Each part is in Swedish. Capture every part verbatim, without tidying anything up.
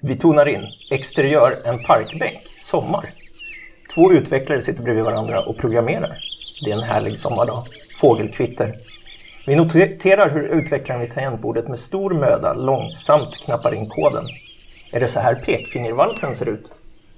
Vi tonar in. Exteriör, en parkbänk. Sommar. Två utvecklare sitter bredvid varandra och programmerar. Det är en härlig sommardag. Fågelkvitter. Vi noterar hur utvecklaren vid tangentbordet med stor möda långsamt knappar in koden. Är det så här pekfingervalsen ser ut?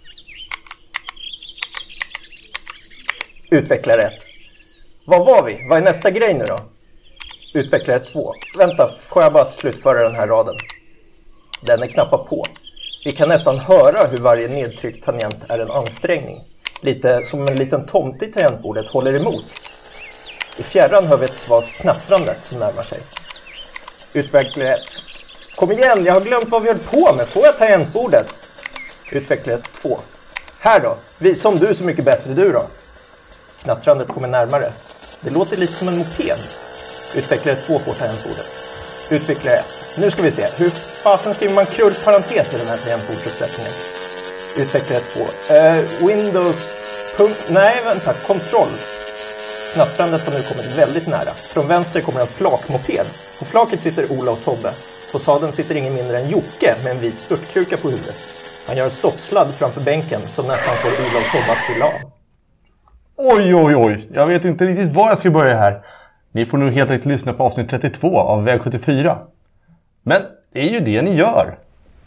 Utvecklare ett. Vad var vi? Vad är nästa grej nu då? Utvecklare två. Vänta, får jag bara slutföra den här raden? Den är knappad på. Vi kan nästan höra hur varje nedtryckt tangent är en ansträngning. Lite som en liten tomte i tangentbordet håller emot. I fjärran hör vi ett svagt knattrande som närmar sig. Utvecklare ett. Kom igen, jag har glömt vad vi höll på med. Får jag tangentbordet? Utvecklare två. Här då, visa om du är så mycket bättre du då. Knattrandet kommer närmare. Det låter lite som en moped. Utvecklare två får tangentbordet. Utvecklare ett. Nu ska vi se. Hur fasen skriver man krullparentes i den här tangentbordsuppsättningen? Utvecklare två. Uh, Windows... Punkt... Nej, vänta. Kontroll. Knattrandet har nu kommit väldigt nära. Från vänster kommer en flakmoped. På flaket sitter Ola och Tobbe. På sadeln sitter ingen mindre än Jocke med en vit störtkruka på huvudet. Han gör en stoppsladd framför bänken som nästan får Ola och Tobbe att trilla av. Oj, oj, oj. Jag vet inte riktigt var jag ska börja här. Ni får nog helt enkelt lyssna på avsnitt trettiotvå av Väg sjuttiofyra. Men det är ju det ni gör.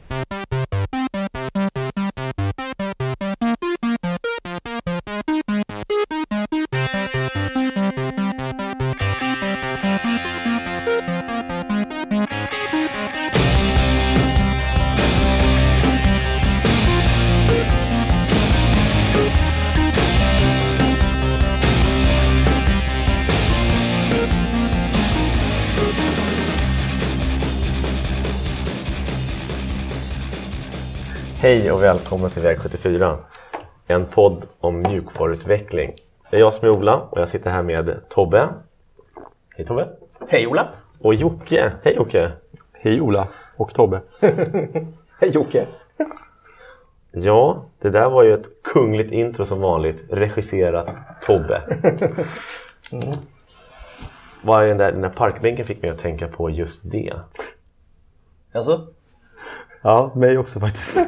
Hej och välkommen till Väg sjuttiofyra, en podd om mjukvaruutveckling. Det är jag som är Ola och jag sitter här med Tobbe. Hej Tobbe. Hej Ola. Och Jocke. Hej Jocke. Hej Ola och Tobbe. Hej Jocke. Ja, det där var ju ett kungligt intro som vanligt, regisserat Tobbe. Mm. Vad är den där, den där parkbänken fick mig att tänka på just det. Alltså? Ja, mig också faktiskt.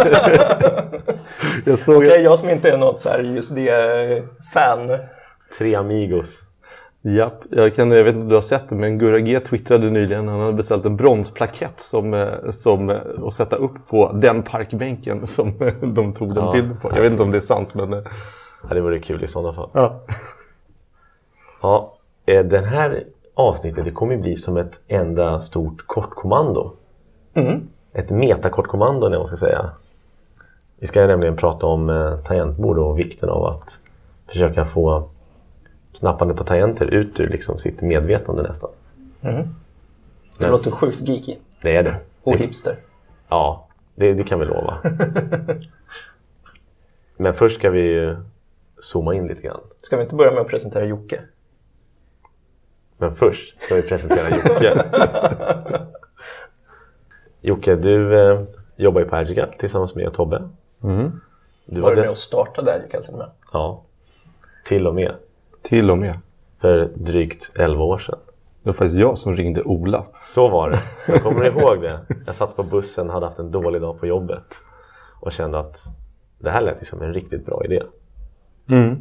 jag såg Okej, okay, jag som inte är något så här just det fan. Tre amigos. Japp, jag, kan, jag vet inte om du har sett det, men Gurra G twittrade nyligen. Han hade beställt en bronsplakett som, som, att sätta upp på den parkbänken som de tog den ja. bilden på. Jag vet inte om det är sant, men... Ja, det vore kul i sådana fall. Ja. Ja, den här avsnittet det kommer bli som ett enda stort kortkommando. Mm. Ett metakortkommando, när man ska säga. Vi ska nämligen prata om eh, tangentbord och vikten av att försöka få knappande på tangenter ut ur liksom, sitt medvetande nästan. Mm. Det låter sjukt geeky. Det är det. Och hipster. Ja, det, det kan vi lova. Men först ska vi zooma in lite grann. Ska vi inte börja med att presentera Jocke? Men först ska vi presentera Jocke. Jocke, du eh, jobbar ju på Agile tillsammans med Tobbe. Mm. Du var med och startade Agile till och med. Ja, till och med. Till och med. För drygt elva år sedan. Det var faktiskt jag som ringde Ola. Så var det. Jag kommer ihåg det. Jag satt på bussen, hade haft en dålig dag på jobbet. Och kände att det här lät ju som en riktigt bra idé. Mm.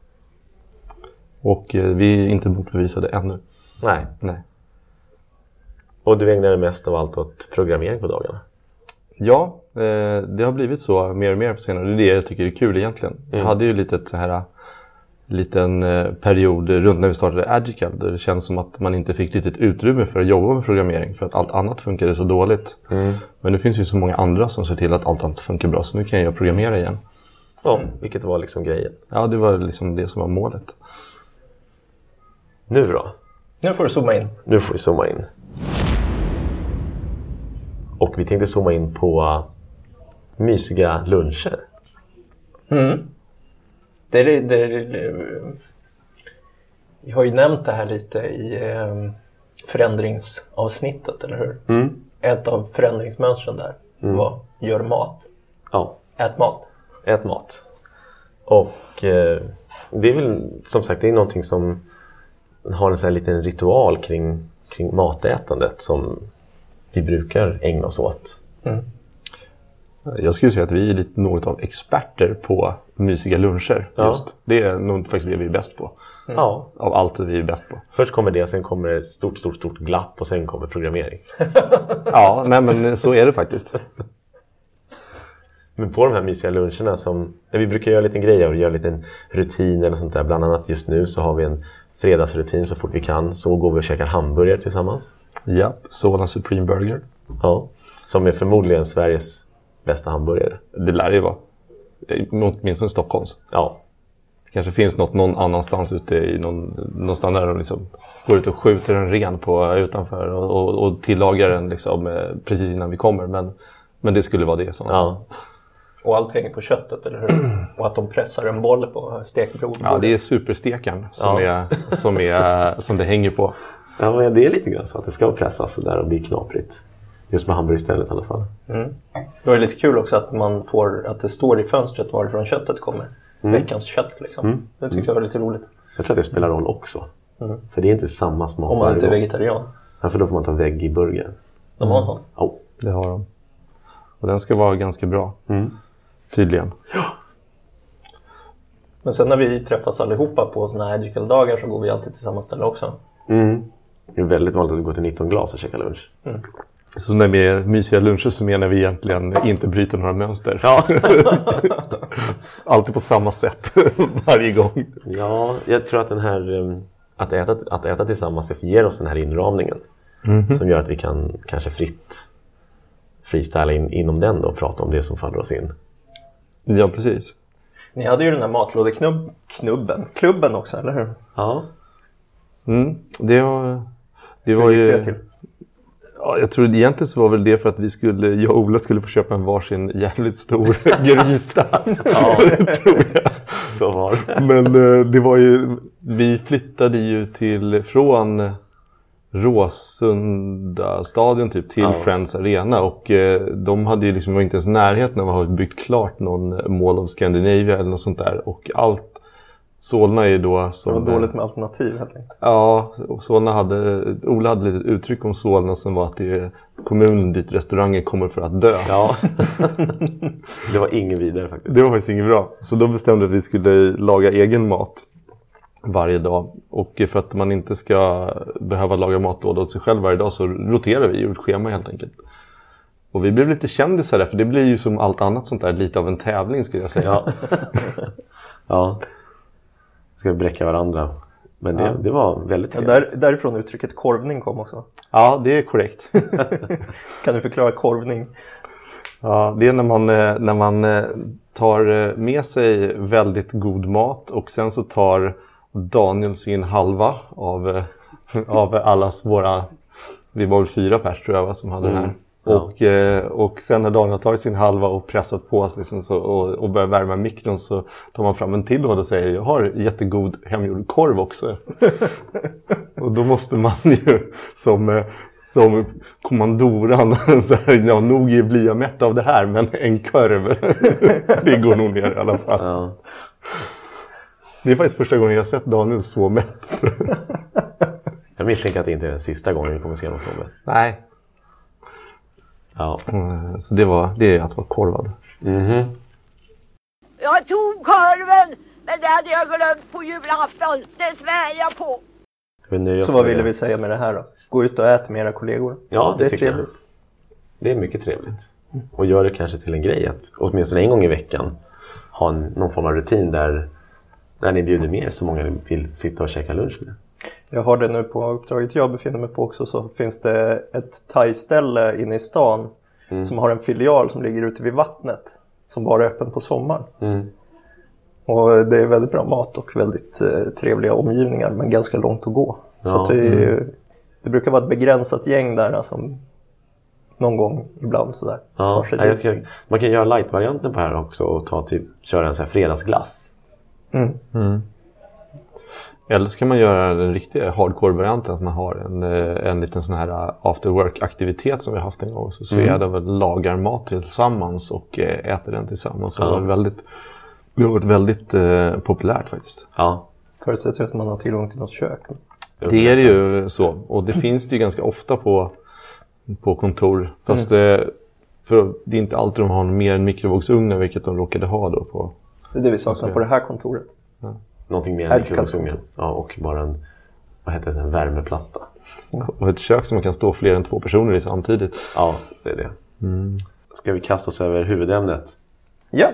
Och eh, vi är inte motbevisade ännu. Nej. Nej. Och du ägnar dig mest av allt åt programmering på dagarna? Ja, eh, det har blivit så mer och mer på senare. Det är det jag tycker är kul egentligen. Mm. Jag hade ju lite så här liten eh, period runt när vi startade Agile där det känns som att man inte fick riktigt utrymme för att jobba med programmering för att allt annat funkade så dåligt. Mm. Men det finns ju så många andra som ser till att allt annat funkar bra, så nu kan jag programmera igen. Ja, vilket var liksom grejen. Ja, det var liksom det som var målet. Nu då? Nu får du zooma in. Nu får vi zooma in. Och vi tänkte zooma in på mysiga luncher. Mm. Det är, det är, det är, vi har ju nämnt det här lite i eh, förändringsavsnittet, eller hur? Mm. Ett av förändringsmönstren där mm. var gör mat. Ja. Ät mat. Ät mat. Och eh, det är väl som sagt det är någonting som har en sån här liten ritual kring, kring matätandet som vi brukar ägna oss åt. Mm. Jag skulle säga att vi är lite något av experter på mysiga luncher. Ja. Just. Det är nog faktiskt det vi är bäst på. Mm. Ja. Av allt vi är bäst på. Först kommer det, sen kommer det ett stort, stort, stort glapp och sen kommer programmering. Ja, nej men så är det faktiskt. Men på de här mysiga luncherna som... Vi brukar göra en liten grej och göra en liten rutin eller sånt där. Bland annat just nu så har vi en fredagsrutin så fort vi kan. Så går vi och käkar hamburgare tillsammans. Ja, Solna Supreme Burger. Ja, som är förmodligen Sveriges bästa hamburgare. Det lär ju vara. Åtminstone Stockholms. Ja. Det kanske finns något någon annanstans ute i någon, någonstans där de liksom går ut och skjuter en ren på utanför och, och, och tillagar den liksom, eh, precis innan vi kommer. Men, men det skulle vara det. Sådana. Ja. Och allt hänger på köttet, eller hur? Och att de pressar en boll på stekbord. Ja, det är superstekaren som, Ja. är, som, är, som det hänger på. Ja, men det är lite grann så att det ska pressas där och bli knaprigt. Just med hamburgerstället i alla fall. Mm. Det är lite kul också att man får att det står i fönstret varifrån köttet kommer. Mm. Veckans kött liksom. Mm. Det tyckte jag var lite roligt. Jag tror att det spelar roll också. Mm. För det är inte samma smak. Om man inte är vegetarian. Ja, för då får man ta vägg i burgaren. De har en sån? Ja, det har de. Och den ska vara ganska bra. Mm. Tydligen. Ja. Men sen när vi träffas allihopa på såna här Agile-dagar så går vi alltid till samma ställe också. Mm. Det är väldigt vanligt att gå till nitton glas och käka lunch. Mm. Så när vi är mysiga luncher så menar vi egentligen inte bryter några mönster. Ja. Alltid på samma sätt varje gång. Ja, jag tror att den här att äta, att äta tillsammans ger oss den här inramningen. Mm-hmm. Som gör att vi kan kanske fritt freestyla in, inom den då och prata om det som faller oss in. Ja, precis. Ni hade ju den här matlådeknubben, klubben också, eller hur? Ja. Mm, det var, det var hur gick ju... det till? Ja, jag tror egentligen så var väl det för att vi skulle, jag och Ola skulle få köpa en varsin jävligt stor gryta. Ja, tror jag. Så var det. Men det var ju, vi flyttade ju till, från Råsunda stadion typ till ja. Friends Arena och de hade ju liksom inte ens närheten av att ha byggt klart någon Mall of Scandinavia eller något sånt där och allt. Solna är ju då som... Det var dåligt med alternativ helt enkelt. Ja, och Solna hade... Ola hade lite uttryck om Solna som var att det är kommunen dit restauranger kommer för att dö. Ja, det var ingen vidare faktiskt. Det var faktiskt inget bra. Så då bestämde vi att vi skulle laga egen mat varje dag. Och för att man inte ska behöva laga mat då åt sig själv varje dag så roterar vi ett schema helt enkelt. Och vi blev lite kändisar där, för det blir ju som allt annat sånt där lite av en tävling skulle jag säga. Ja. Ja. Ska bräcka varandra. Men det, ja. det var väldigt trevligt. Ja, där, därifrån uttrycket korvning kom också. Ja, det är korrekt. Kan du förklara korvning? Ja, det är när man, när man tar med sig väldigt god mat och sen så tar Daniel sin halva av, av allas våra, vi var väl fyra pers tror jag va, som hade mm. det här. Ja. Och, och sen när Daniel tar sin halva och pressat på sig liksom så, och, och börjar värma mikron så tar man fram en till och säger jag har jättegod hemgjord korv också. Och då måste man ju som, som kommandoran så här, ja, nog blir jag mätt av det här men en korv det går nog ner i alla fall. Ja. Det är faktiskt första gången jag har sett Daniel så mätt. Jag misstänker att det inte är den sista gången vi kommer se någon så mätt. Nej. Ja. Så det var det är att vara korvad. Mm-hmm. Jag tog korven, men det hade jag glömt på julafton. Det svär jag på. Men så vad ville vi säga med det här då? Gå ut och äta med era kollegor. Ja, det, det är tycker trevligt. Jag. Det är mycket trevligt. Och gör det kanske till en grej att åtminstone en gång i veckan ha en, någon form av rutin där, där ni bjuder med så många vill sitta och käka lunch med. Jag har det nu på uppdraget jag befinner mig på också, så finns det ett thai-ställe inne i stan mm. som har en filial som ligger ute vid vattnet som bara är öppen på sommaren. Mm. Och det är väldigt bra mat och väldigt eh, trevliga omgivningar men ganska långt att gå. Ja. Så att det, är, mm. det brukar vara ett begränsat gäng där som någon gång ibland sådär ja. tar sig ja, ska, man kan göra light-varianten på här också och ta till, köra en sån här fredagsglass. Mm. Mm. Eller så kan man göra den riktiga hardcore-varianten att man har en, en liten sån här after work-aktivitet som vi har haft en gång. Så Sveda mm. väl lagar mat tillsammans och äter den tillsammans. Ja. Det, var väldigt, det har varit väldigt eh, populärt faktiskt. Ja. Förutsätter att man har tillgång till något kök. Det är det ju så. Och det finns det ju ganska ofta på, på kontor. Fast mm. eh, För det är inte alltid de har mer än mikrovågsugnar, vilket de råkade ha då på... Det är det vi saknar på det här kontoret. Ja. Någonting mer än mikrovågsugnar. Ja, och bara en, vad heter det, en värmeplatta. Mm. Och ett kök som man kan stå fler än två personer i samtidigt. Ja, det är det. Mm. Ska vi kasta oss över huvudämnet? Ja.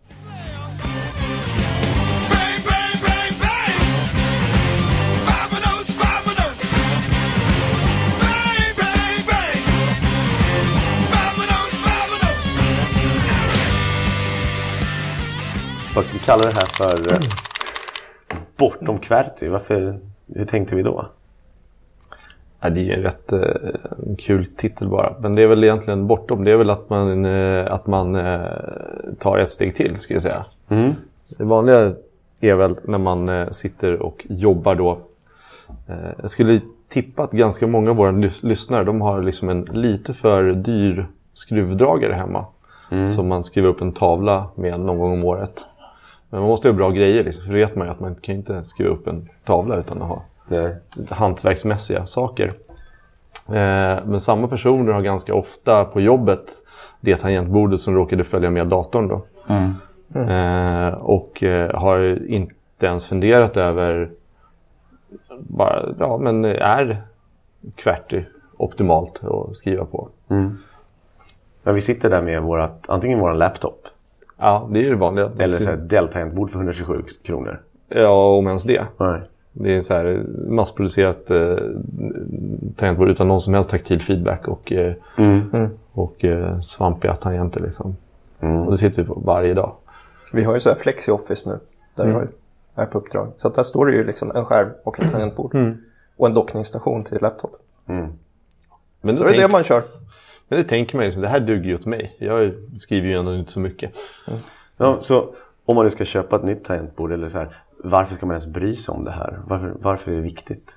Vi kallar det här för eh, Bortom Kverti. Varför, hur tänkte vi då? Ja, det är ju en rätt eh, kul titel bara. Men det är väl egentligen bortom. Det är väl att man, eh, att man eh, tar ett steg till, ska jag säga. Mm. Det vanliga är väl när man eh, sitter och jobbar då. Eh, jag skulle tippa att ganska många av våra lys- lyssnare, de har liksom en lite för dyr skruvdragare hemma. Mm. Som man skriver upp en tavla med någon gång om året. Men man måste ha bra grejer liksom, för det vet man ju att man kan inte skriva upp en tavla utan att ha Nej. hantverksmässiga saker. Eh, men samma personer har ganska ofta på jobbet det tangentbordet som råkade följa med datorn då. Mm. Mm. Eh, och eh, har inte ens funderat över bara, ja men är Kverti optimalt att skriva på. Mm. Ja, vi sitter där med vårat, antingen våran laptop. Ja, det är ju det vanliga. Eller så här Dell-tangentbord för hundrasjuttiosju kronor. Ja, om ens det. Nej. Det är så här massproducerat eh, tangentbord utan någon som helst taktil feedback och, eh, mm. och eh, svampiga tangenter liksom. Mm. Och det sitter vi på varje dag. Vi har ju så här Flexi Office nu, där mm. jag är på uppdrag. Så att där står det ju liksom en skärm och ett tangentbord. Mm. Och en dockningsstation till laptop. Mm. Men då är det tänk... det man kör. Men det tänker man ju, det här duger ju åt mig. Jag skriver ju ändå inte så mycket. Mm. Ja, så om man nu ska köpa ett nytt tangentbord eller så här, varför ska man ens bry sig om det här? Varför, varför är det viktigt?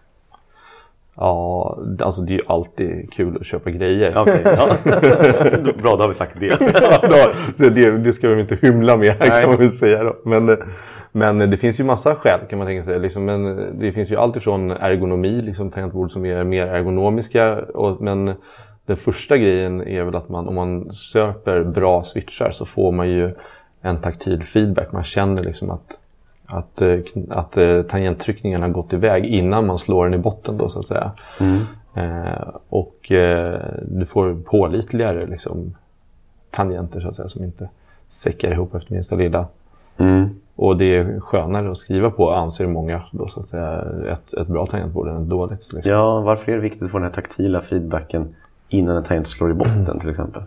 Ja, alltså det är ju alltid kul att köpa grejer. Okej, okay, ja. Bra, då har vi sagt det. Ja, då, det, det ska vi inte hymla med här, kan man väl säga då. Men, men det finns ju massa skäl kan man tänka sig. Liksom, men det finns ju allt ifrån ergonomi, liksom tangentbord som är mer ergonomiska. Och, men den första grejen är väl att man, om man köper bra switchar så får man ju en taktil feedback. Man känner liksom att, att, att, att tangenttryckningen har gått iväg innan man slår den i botten då så att säga. Mm. Eh, och eh, du får pålitligare liksom, tangenter så att säga som inte säckar ihop efter minsta lilla. Mm. Och det är skönare att skriva på, anser många då så att säga, ett, ett bra tangentbord än ett dåligt. Liksom. Ja, varför är det viktigt att få den här taktila feedbacken innan en tangent slår i botten till exempel?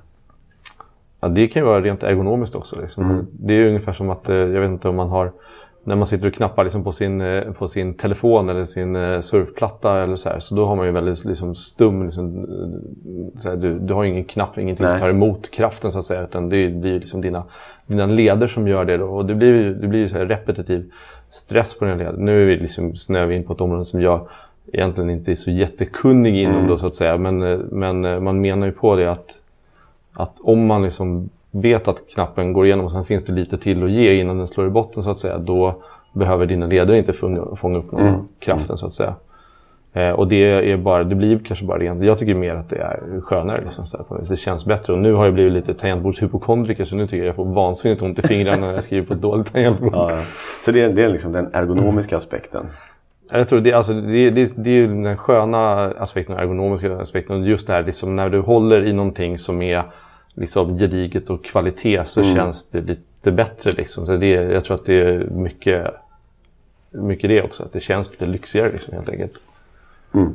Ja, det kan ju vara rent ergonomiskt också. Liksom. Mm. Det är ju ungefär som att, jag vet inte om man har, när man sitter och knappar liksom på, sin, på sin telefon eller sin surfplatta eller så här, så då har man ju väldigt liksom, stum, liksom, så här, du, du har ingen knapp, ingenting Nej. som tar emot kraften så att säga, utan det blir liksom dina, dina leder som gör det då, och det blir ju det blir så här repetitiv stress på den leden. Nu är vi liksom snöv in på ett område som jag egentligen inte är så jättekunnig inom mm. då så att säga, men, men man menar ju på det att, att om man liksom vet att knappen går igenom och sen finns det lite till att ge innan den slår i botten så att säga, då behöver dina leder inte fånga, fånga upp någon mm. kraften så att säga. Eh, och det är bara, det blir kanske bara rent, jag tycker mer att det är skönare liksom, så här, det känns bättre. Och nu har jag blivit lite tangentbordshypokondriker så nu tycker jag jag får vansinnigt ont i fingrarna när jag skriver på ett dåligt tangentbord. Ja, ja. Så det är, det är liksom den ergonomiska aspekten. Jag tror det, alltså, det, det, det är den sköna aspekten och ergonomiska aspekten. Och just det här, liksom, när du håller i någonting som är liksom, gediget och kvalitet så mm. känns det lite bättre. Liksom. Så det, jag tror att det är mycket, mycket det också. Att det känns lite lyxigare liksom, helt enkelt. Mm.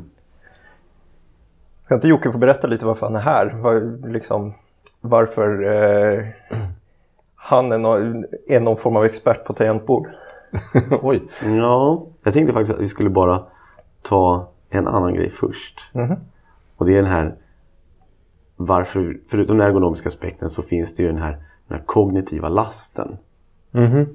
Ska inte Jocke få berätta lite varför han är här? Var, liksom, varför eh, han är, no, är någon form av expert på tangentbord? Oj. Ja, jag tänkte faktiskt att vi skulle bara ta en annan grej först. Mm-hmm. Och det är den här, varför, förutom den ergonomiska aspekten så finns det ju den här, den här kognitiva lasten. Mm-hmm.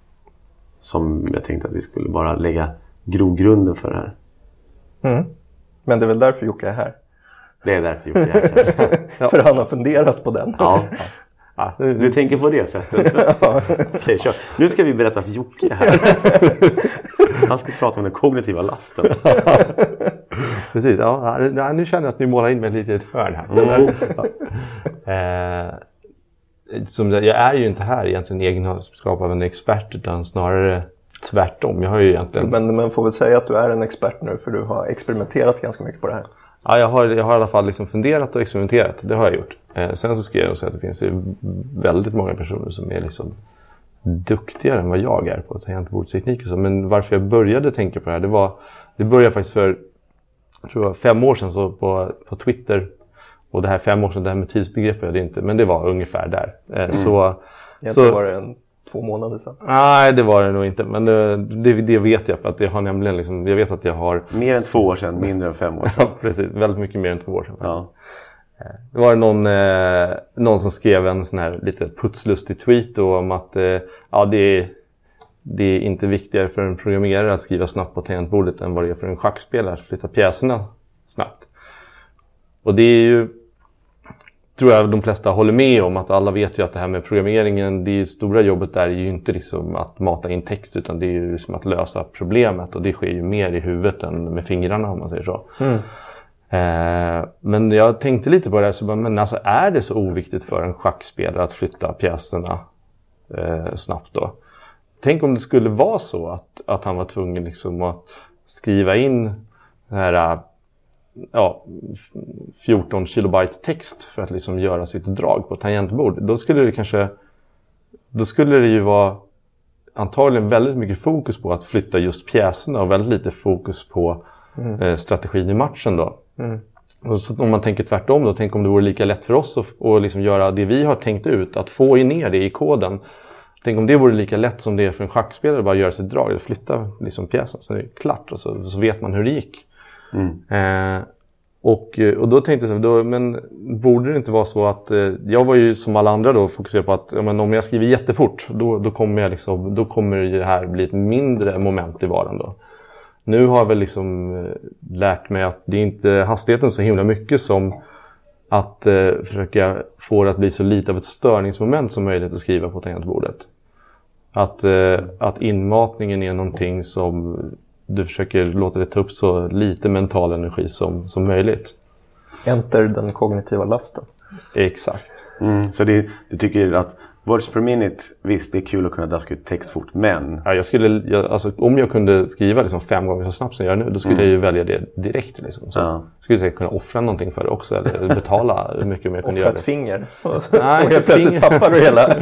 Som jag tänkte att vi skulle bara lägga grogrunden för det här. Mm. Men det är väl därför Jocke är här? Det är därför Jocke är här. Ja. För han har funderat på den. Ja. Ja, du tänker på det sättet. Ja. Okej, kör. Nu ska vi berätta för Jocke här. Han ska prata om den kognitiva lasten. Precis, ja, nu känner jag att ni målar in mig lite i ett hörn här. Mm. Ja. Eh, som jag, jag är ju inte här egentligen i egenskap av en expert, utan snarare tvärtom. Jag har ju egentligen... Men man får väl säga att du är en expert nu, för du har experimenterat ganska mycket på det här. Ja, jag har, jag har i alla fall liksom funderat och experimenterat. Det har jag gjort. Eh, sen så ska jag säga att det finns väldigt många personer som är liksom duktigare än vad jag är på tangentbordsteknik och så. Men varför jag började tänka på det här, det var... Det började faktiskt för, jag tror fem år sedan så på, på Twitter. Och det här fem år sedan, det här med tidsbegrepp är det inte. Men det var ungefär där. Eh, mm. Så... Egentligen så, var det en... Två månader sedan. Nej, det var det nog inte. Men det, det, det vet jag, för att jag har nämligen liksom, jag vet att jag har... Mer än två år sedan, mindre än fem år sedan. Ja, precis. Väldigt mycket mer än två år sedan. Ja. Det var någon, eh, någon som skrev en sån här lite putslustig tweet då, om att eh, ja, det, är, det är inte viktigare för en programmerare att skriva snabbt på tangentbordet än vad det är för en schackspelare att flytta pjäserna snabbt. Och det är ju... tror jag de flesta håller med om, att alla vet ju att det här med programmeringen, det stora jobbet där är ju inte liksom att mata in text, utan det är ju liksom att lösa problemet, och det sker ju mer i huvudet än med fingrarna, om man säger så. Mm. Eh, men jag tänkte lite på det här, så bara, men alltså, är det så oviktigt för en schackspelare att flytta pjäserna eh, snabbt då? Tänk om det skulle vara så att, att han var tvungen liksom att skriva in det här... ja, fjorton kilobyte text för att liksom göra sitt drag på tangentbord. Då skulle det kanske då skulle det ju vara antagligen väldigt mycket fokus på att flytta just pjäserna och väldigt lite fokus på mm. eh, strategin i matchen då. Mm. Och så om man tänker tvärtom då, tänk om det vore lika lätt för oss att och liksom göra det vi har tänkt ut, att få in ner det i koden. Tänk om det vore lika lätt som det är för en schackspelare att bara göra sitt drag, eller flytta liksom pjäsen, så det är klart, och så, så vet man hur det gick. Mm. Eh, och, och då tänkte jag så, då, men borde det inte vara så att eh, jag var ju som alla andra då fokuserad på att ja, men om jag skriver jättefort, då, då, kommer jag liksom, då kommer det här bli ett mindre moment i vardagen då. Nu har jag väl liksom eh, lärt mig att det är inte hastigheten så himla mycket som att eh, försöka få det att bli så lite av ett störningsmoment som möjligt att skriva på tangentbordet. Att, eh, att inmatningen är någonting som du försöker låta det ta upp så lite mental energi som, som möjligt. Enter den kognitiva lasten. Exakt. Mm, så det, du tycker att words per minute, visst det är kul att kunna daska ut text fort, men... Ja, jag skulle, jag, alltså, om jag kunde skriva liksom fem gånger så snabbt som jag gör nu, då skulle mm. jag ju välja det direkt. Liksom. Så ja. Skulle jag säkert kunna offra någonting för det också, eller betala hur mycket mer jag kunde offra göra. Ett finger. Nej, och helt plötsligt tappar du hela...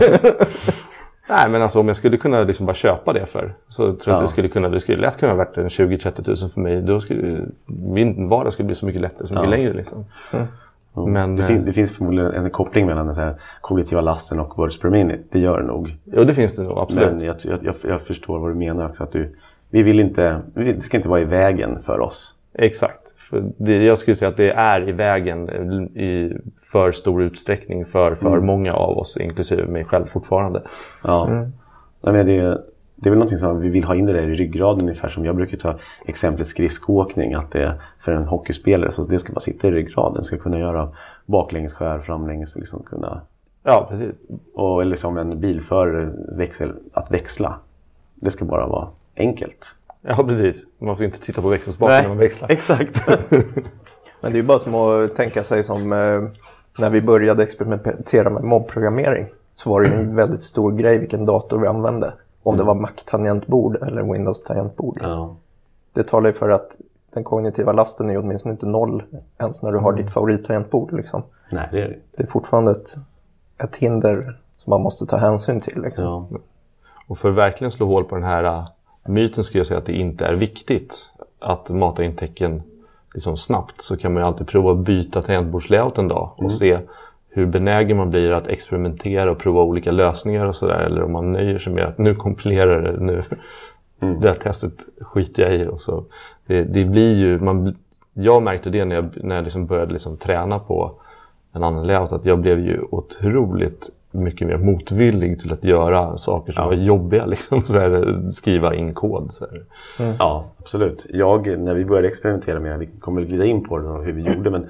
Nej, men alltså om jag skulle kunna liksom bara köpa det för, så tror jag ja. att det skulle kunna, det skulle lätt kunna ha varit en tjugo till trettio tusen för mig. Då skulle min vardag skulle bli så mycket lättare, så mycket ja. längre liksom. Mm. Mm. Men, det, fin- det finns förmodligen en koppling mellan den här kognitiva lasten och words per minute. Det gör det nog. Ja, det finns det nog, absolut. Men jag, jag, jag förstår vad du menar också. Att du, vi vill inte, vi vill, det ska inte vara i vägen för oss. Exakt. För det, jag skulle säga att det är i vägen i för stor utsträckning för, för mm. många av oss, inklusive mig själv fortfarande. Ja, mm. Nej, men det, det är väl någonting som vi vill ha in det där i ryggraden, ungefär som jag brukar ta exemplet skridskoåkning, att det för en hockeyspelare så det ska bara sitta i ryggraden, ska kunna göra baklängesskär, framlänges, liksom kunna... Ja, precis. Och, eller som en bilförare växel, att växla. Det ska bara vara enkelt. Ja, precis. Man får inte titta på växelspaken när man växlar. Exakt. Men det är ju bara som att tänka sig som eh, när vi började experimentera med mobbprogrammering, så var det en väldigt stor grej vilken dator vi använde. Om det var Mac-tangentbord eller Windows-tangentbord. Ja. Det talar ju för att den kognitiva lasten är åtminstone inte noll ens när du har ditt favorittangentbord. Liksom. Nej, det är det. Det är fortfarande ett, ett hinder som man måste ta hänsyn till. Liksom. Ja. Och för att verkligen slå hål på den här myten skulle jag säga att det inte är viktigt att mata in tecken liksom snabbt, så kan man ju alltid prova att byta tangentbordslayout en dag och mm. se hur benägen man blir att experimentera och prova olika lösningar och sådär, eller om man nöjer sig med att nu kompilerar det, nu mm. det här testet skiter jag i. Och så. Det, det blir ju, man, jag märkte det när jag, när jag liksom började liksom träna på en annan layout, att jag blev ju otroligt mycket mer motvillig till att göra saker som ja. var jobbiga, liksom, så här, skriva in kod. Så här. Mm. Ja, absolut. Jag, när vi började experimentera med det, vi kommer glida in på det och hur vi gjorde, men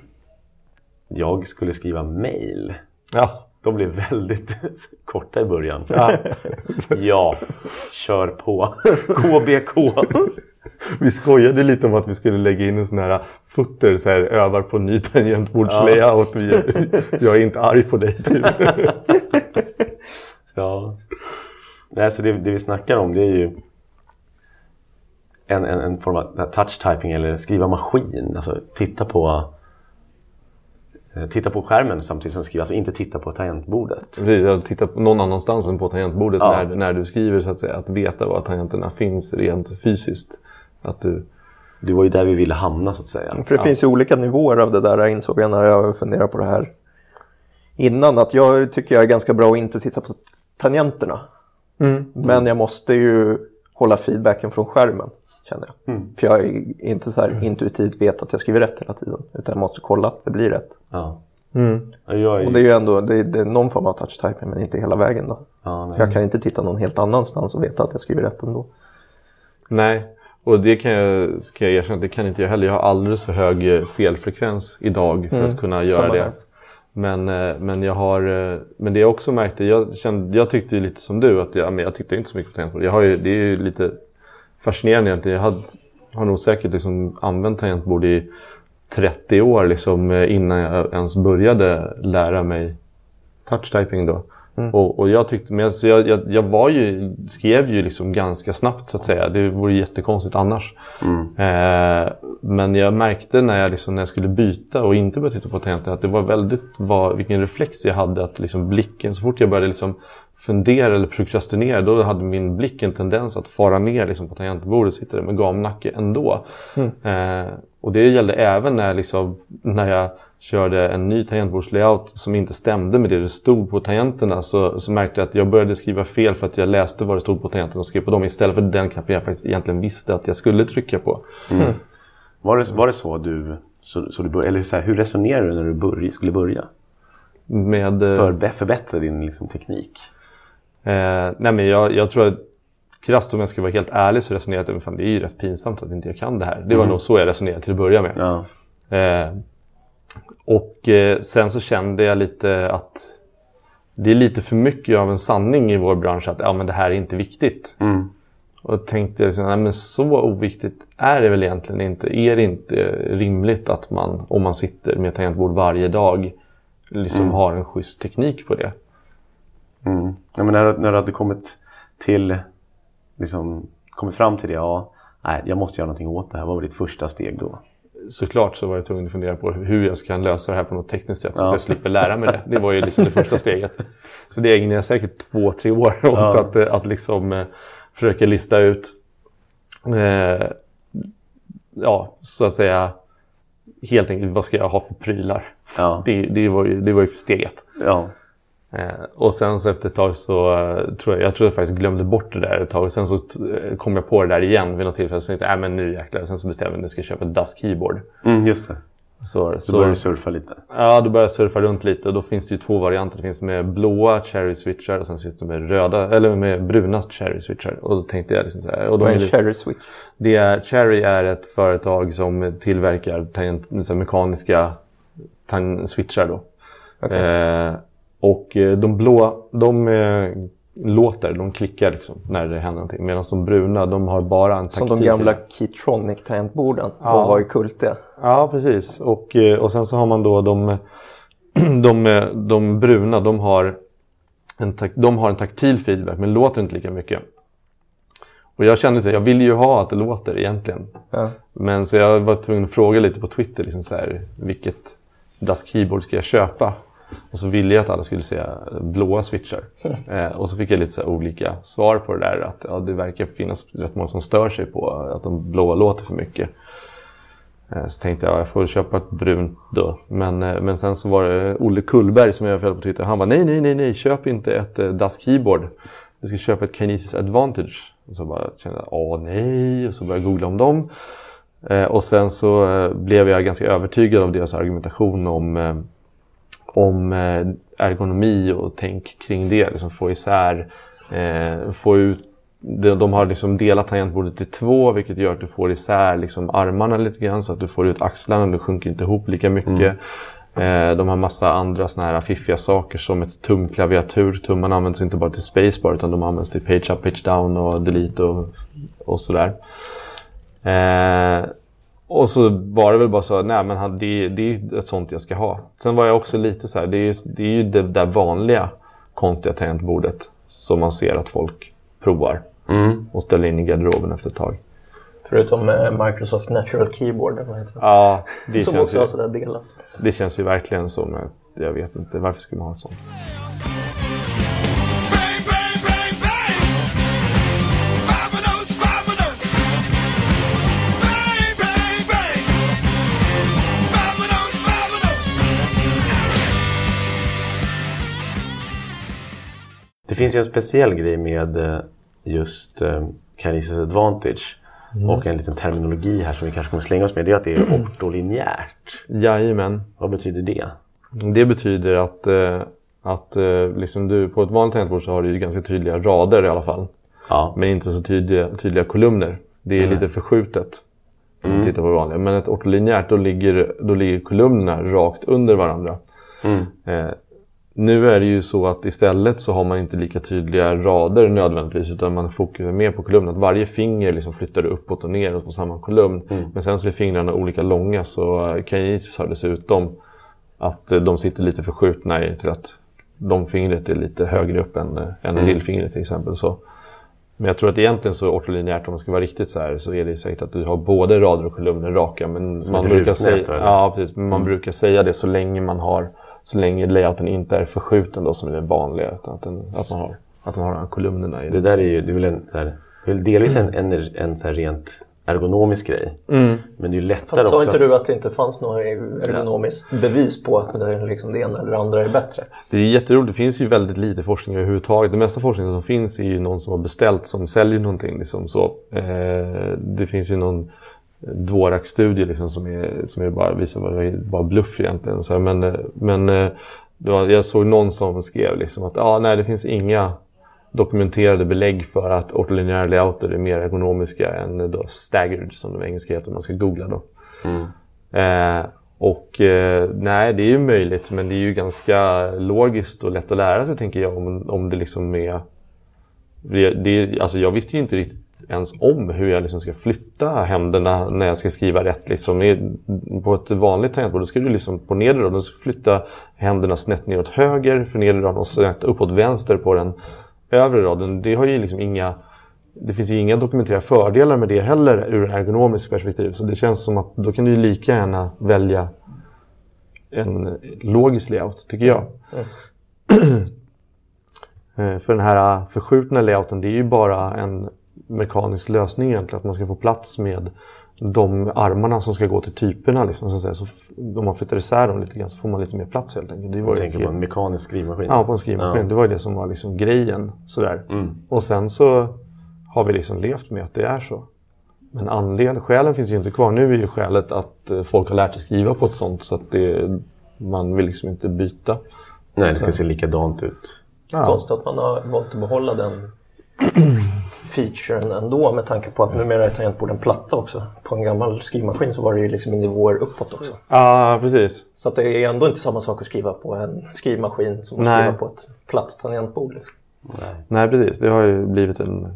jag skulle skriva mail. Ja. De blev väldigt korta i början. Ja, ja, kör på. K B K. Vi skojade lite om att vi skulle lägga in en sån här footer, så här, övar på ny tangentbordslayout. Ja. Jag är inte arg på dig, typ. Ja. Nej, så det, det vi snackar om, det är ju en, en, en form av touch-typing eller skriva maskin. Alltså titta på titta på skärmen samtidigt som skriver, alltså inte titta på tangentbordet. Titta på någon annanstans än på tangentbordet, ja. när, när du skriver, så att säga. Att veta var tangenterna finns rent fysiskt. Att du... Det var ju där vi ville hamna, så att säga. För det ja. finns ju olika nivåer av det där, jag insåg jag när jag funderade på det här innan. Att jag tycker jag är ganska bra att inte titta på tangenterna. Mm. Men jag måste ju hålla feedbacken från skärmen, känner jag. Mm. För jag är inte så här intuitivt vet att jag skriver rätt hela tiden. Utan jag måste kolla att det blir rätt. Ja. Mm. Jag är... Och det är ju ändå det är, det är någon form av touch-typing, men inte hela vägen då. Ja, nej. Jag kan inte titta någon helt annanstans och veta att jag skriver rätt ändå. Nej, och det kan jag, ska jag erkänna att det kan inte jag heller. Jag har alldeles för hög felfrekvens idag för mm. att kunna göra Samma det. Här. Men, men jag har, men det jag också märkte, jag, kände, jag tyckte ju lite som du, att jag, men jag tittar inte så mycket på tangentbord. Jag har ju, det är ju lite fascinerande egentligen. Jag hade, har nog säkert liksom använt tangentbord i trettio år liksom, innan jag ens började lära mig touch-typing då. Mm. Och, och jag tyckte, men alltså jag, jag, jag var ju, skrev ju liksom ganska snabbt, så att säga. Det vore jättekonstigt annars. Mm. Eh, men jag märkte när jag, liksom, när jag skulle byta och inte började titta på tangenten, att det var väldigt, var, vilken reflex jag hade, att liksom blicken, så fort jag började liksom fundera eller prokrastinera, då hade min blick en tendens att fara ner liksom på tangentbordet och sitta där med gamnacke ändå. Mm. Eh, och det gällde även när, liksom, när jag körde en ny tangentbordslayout som inte stämde med det det stod på tangenterna, så, så märkte jag att jag började skriva fel för att jag läste vad det stod på tangenterna och skrev på dem istället för den knappen jag faktiskt egentligen visste att jag skulle trycka på. Mm. Mm. Var, det, var det så du, så, så du började, eller så här, hur resonerade du när du börj, skulle börja? Med, för förbättra din liksom, teknik? Eh, nej men jag, jag tror att krasst, om jag ska vara helt ärlig, så resonerade jag, fan, det är ju rätt pinsamt att inte jag kan det här. Det var mm. nog så jag resonerade till att börja med. Ja. Eh, och eh, sen så kände jag lite att det är lite för mycket av en sanning i vår bransch att ja, men det här är inte viktigt. Mm. Och tänkte liksom, nej, men så oviktigt är det väl egentligen inte. Är det inte rimligt att man, om man sitter med tangentbord varje dag, liksom mm. har en schysst teknik på det? Mm. Ja, men när, när du hade kommit till liksom, kommit fram till det, ja, nej, jag måste göra någonting åt det här. Vad var ditt första steg då? Såklart så var jag tvungen att fundera på hur jag kan lösa det här på något tekniskt sätt, så ja. att jag slipper lära mig det. Det var ju liksom det första steget. Så det ägnade jag säkert två, tre år åt ja. att, att liksom eh, försöka lista ut eh, ja, så att säga helt enkelt, vad ska jag ha för prylar? Ja. Det, det, var ju, det var ju för steget. Ja. Eh, och sen så efter ett tag så uh, tror jag, jag tror jag faktiskt glömde bort det där ett tag. Och sen så uh, kom jag på det där igen vid något tillfälle. Så tänkte jag, äh, men nu jäklar. Och sen så bestämde jag att jag ska köpa ett D A S-keyboard. Mm, just det. Så, då så började du surfa lite. Ja, då började jag surfa runt lite. Och då finns det ju två varianter. Det finns med blåa cherry switchar och sen sitter det med röda, eller med bruna cherry switchar. Och då tänkte jag liksom så här. Och Vad är en cherry switch? Det är, Cherry är ett företag som tillverkar tangent, så mekaniska tang- switchar då. Okay. Eh, Och de blå, de eh, låter, de klickar liksom när det händer någonting. Medan de bruna, de har bara en taktil. Som de gamla Keytronic-tangentborden. Ja. De var ju kultiga. Ja, precis. Och, och sen så har man då de, de, de bruna, de har, en, de har en taktil feedback men låter inte lika mycket. Och jag kände så här, jag vill ju ha att det låter egentligen. Ja. Men så jag var tvungen att fråga lite på Twitter, liksom så här, vilket D A S-keyboard ska jag köpa? Och så ville jag att alla skulle säga blåa switchar. Mm. Eh, och så fick jag lite så här olika svar på det där. Att ja, det verkar finnas rätt många som stör sig på att de blåa låter för mycket. Eh, så tänkte jag, jag får köpa ett brunt då. Men, eh, men sen så var det Olle Kullberg som jag följde på Twitter. Han var nej, nej, nej, nej, köp inte ett eh, D A S-keyboard. Du ska köpa ett Kinesis Advantage. Och så bara kände jag, åh nej. Och så började jag googla om dem. Eh, och sen så eh, blev jag ganska övertygad av deras argumentation om... Eh, om ergonomi och tänk kring det, liksom få isär, eh, få ut, de, de har liksom delat tangentbordet i två, vilket gör att du får isär liksom armarna lite grann så att du får ut axlarna, du sjunker inte ihop lika mycket. Mm. Eh, de har massa andra såna här fiffiga saker som ett tumklaviatur. Tummarna används inte bara till spacebar utan de används till page up, page down och delete och, och sådär. Eh, och så var det väl bara så, nej men det, det är ett sånt jag ska ha. Sen var jag också lite så här, det är, det är ju det där vanliga konstiga tangentbordet som man ser att folk provar. Mm. Och ställer in i garderoben efter ett tag. Förutom eh, Microsoft Natural Keyboard. Eller vad heter det? Ja, det som känns, också ju, har sådär delar. Det känns ju verkligen som, jag vet inte, varför ska man ha ett sånt? Det finns ju en speciell grej med just uh, Kinesis Advantage mm. och en liten terminologi här som vi kanske kommer slänga oss med. Det är att det är ortolinjärt. Jajamän. Vad betyder det? Det betyder att, uh, att uh, liksom du, på ett vanligt tangentbord så har du ju ganska tydliga rader i alla fall. Ja. Men inte så tydliga, tydliga kolumner. Det är mm. lite förskjutet. Mm. Tittar på vanliga. Men ett ortolinjärt, då ligger, då ligger kolumnerna rakt under varandra. Mm. Uh, Nu är det ju så att istället så har man inte lika tydliga rader nödvändigtvis, utan man fokuserar mer på kolumnen. Att varje finger liksom flyttar uppåt och neråt på samma kolumn. Mm. Men sen så är fingrarna olika långa, så Kinesis har dessutom att de sitter lite förskjutna i till att de fingret är lite högre upp än, än mm. lillfingret till exempel. Så. Men jag tror att egentligen så ortolinjärt, om man ska vara riktigt så här, så är det säkert att du har både rader och kolumner raka. Men man brukar, säga, ja, precis, men man mm. brukar säga det så länge man har Så länge layouten inte är förskjuten då, som är det vanliga, utan att, den, att man har att man har kolumnerna i det. Det där är ju det är väl en så här, det är delvis en en, en så här rent ergonomisk grej. Mm. Men det är ju lättare Fast också. Sa inte du att det inte fanns något ergonomiskt ja. bevis på att det, liksom det ena eller det andra är bättre? Det är jätteroligt. Det finns ju väldigt lite forskning överhuvudtaget. Det mesta forskningen som finns är ju någon som har beställt, som säljer någonting liksom så. Eh, det finns ju någon Dvorak-studie liksom, som är som är bara visar bara, bara bluff egentligen så här, men men det var, jag såg någon som skrev liksom att ah, nej, det finns inga dokumenterade belägg för att ortolinjära layouter är mer ergonomiska än då staggered, som det engelska heter om man ska googla då. Mm. Eh, och eh, nej, det är ju möjligt, men det är ju ganska logiskt och lätt att lära sig, tänker jag, om om det liksom är det, det alltså jag visste ju inte riktigt ens om hur jag liksom ska flytta händerna när jag ska skriva rätt. Liksom. På ett vanligt tangentbord då ska du liksom på nedre raden flytta händerna snett neråt höger för nedre raden och snett uppåt vänster på den övre raden. Det har ju liksom inga, det finns ju inga dokumenterade fördelar med det heller ur en ergonomisk perspektiv. Så det känns som att då kan du ju lika gärna välja en logisk layout, tycker jag. Mm. För den här förskjutna layouten, det är ju bara en mekanisk lösning egentligen, att man ska få plats med de armarna som ska gå till typerna liksom, så att säga. Så om man flyttar isär dem lite grann så får man lite mer plats helt enkelt. Det var jag tänker på en mekanisk skrivmaskin. Ja, på en skrivmaskin. Ja. Det var det som var liksom grejen sådär. Mm. Och sen så har vi liksom levt med att det är så. Men anledningen, skälen finns ju inte kvar. Nu är ju skälet att folk har lärt sig skriva på ett sånt så att det, man vill liksom inte byta. Nej, det ska se likadant ut. Ja. Konstigt att man har valt att behålla den featuren ändå, med tanke på att numera är tangentborden platta också. På en gammal skrivmaskin så var det ju liksom i nivåer uppåt också. Ja, precis. Så att det är ändå inte samma sak att skriva på en skrivmaskin som att Nej. skriva på ett platt tangentbord. Liksom. Nej. Nej, precis. Det har ju blivit en...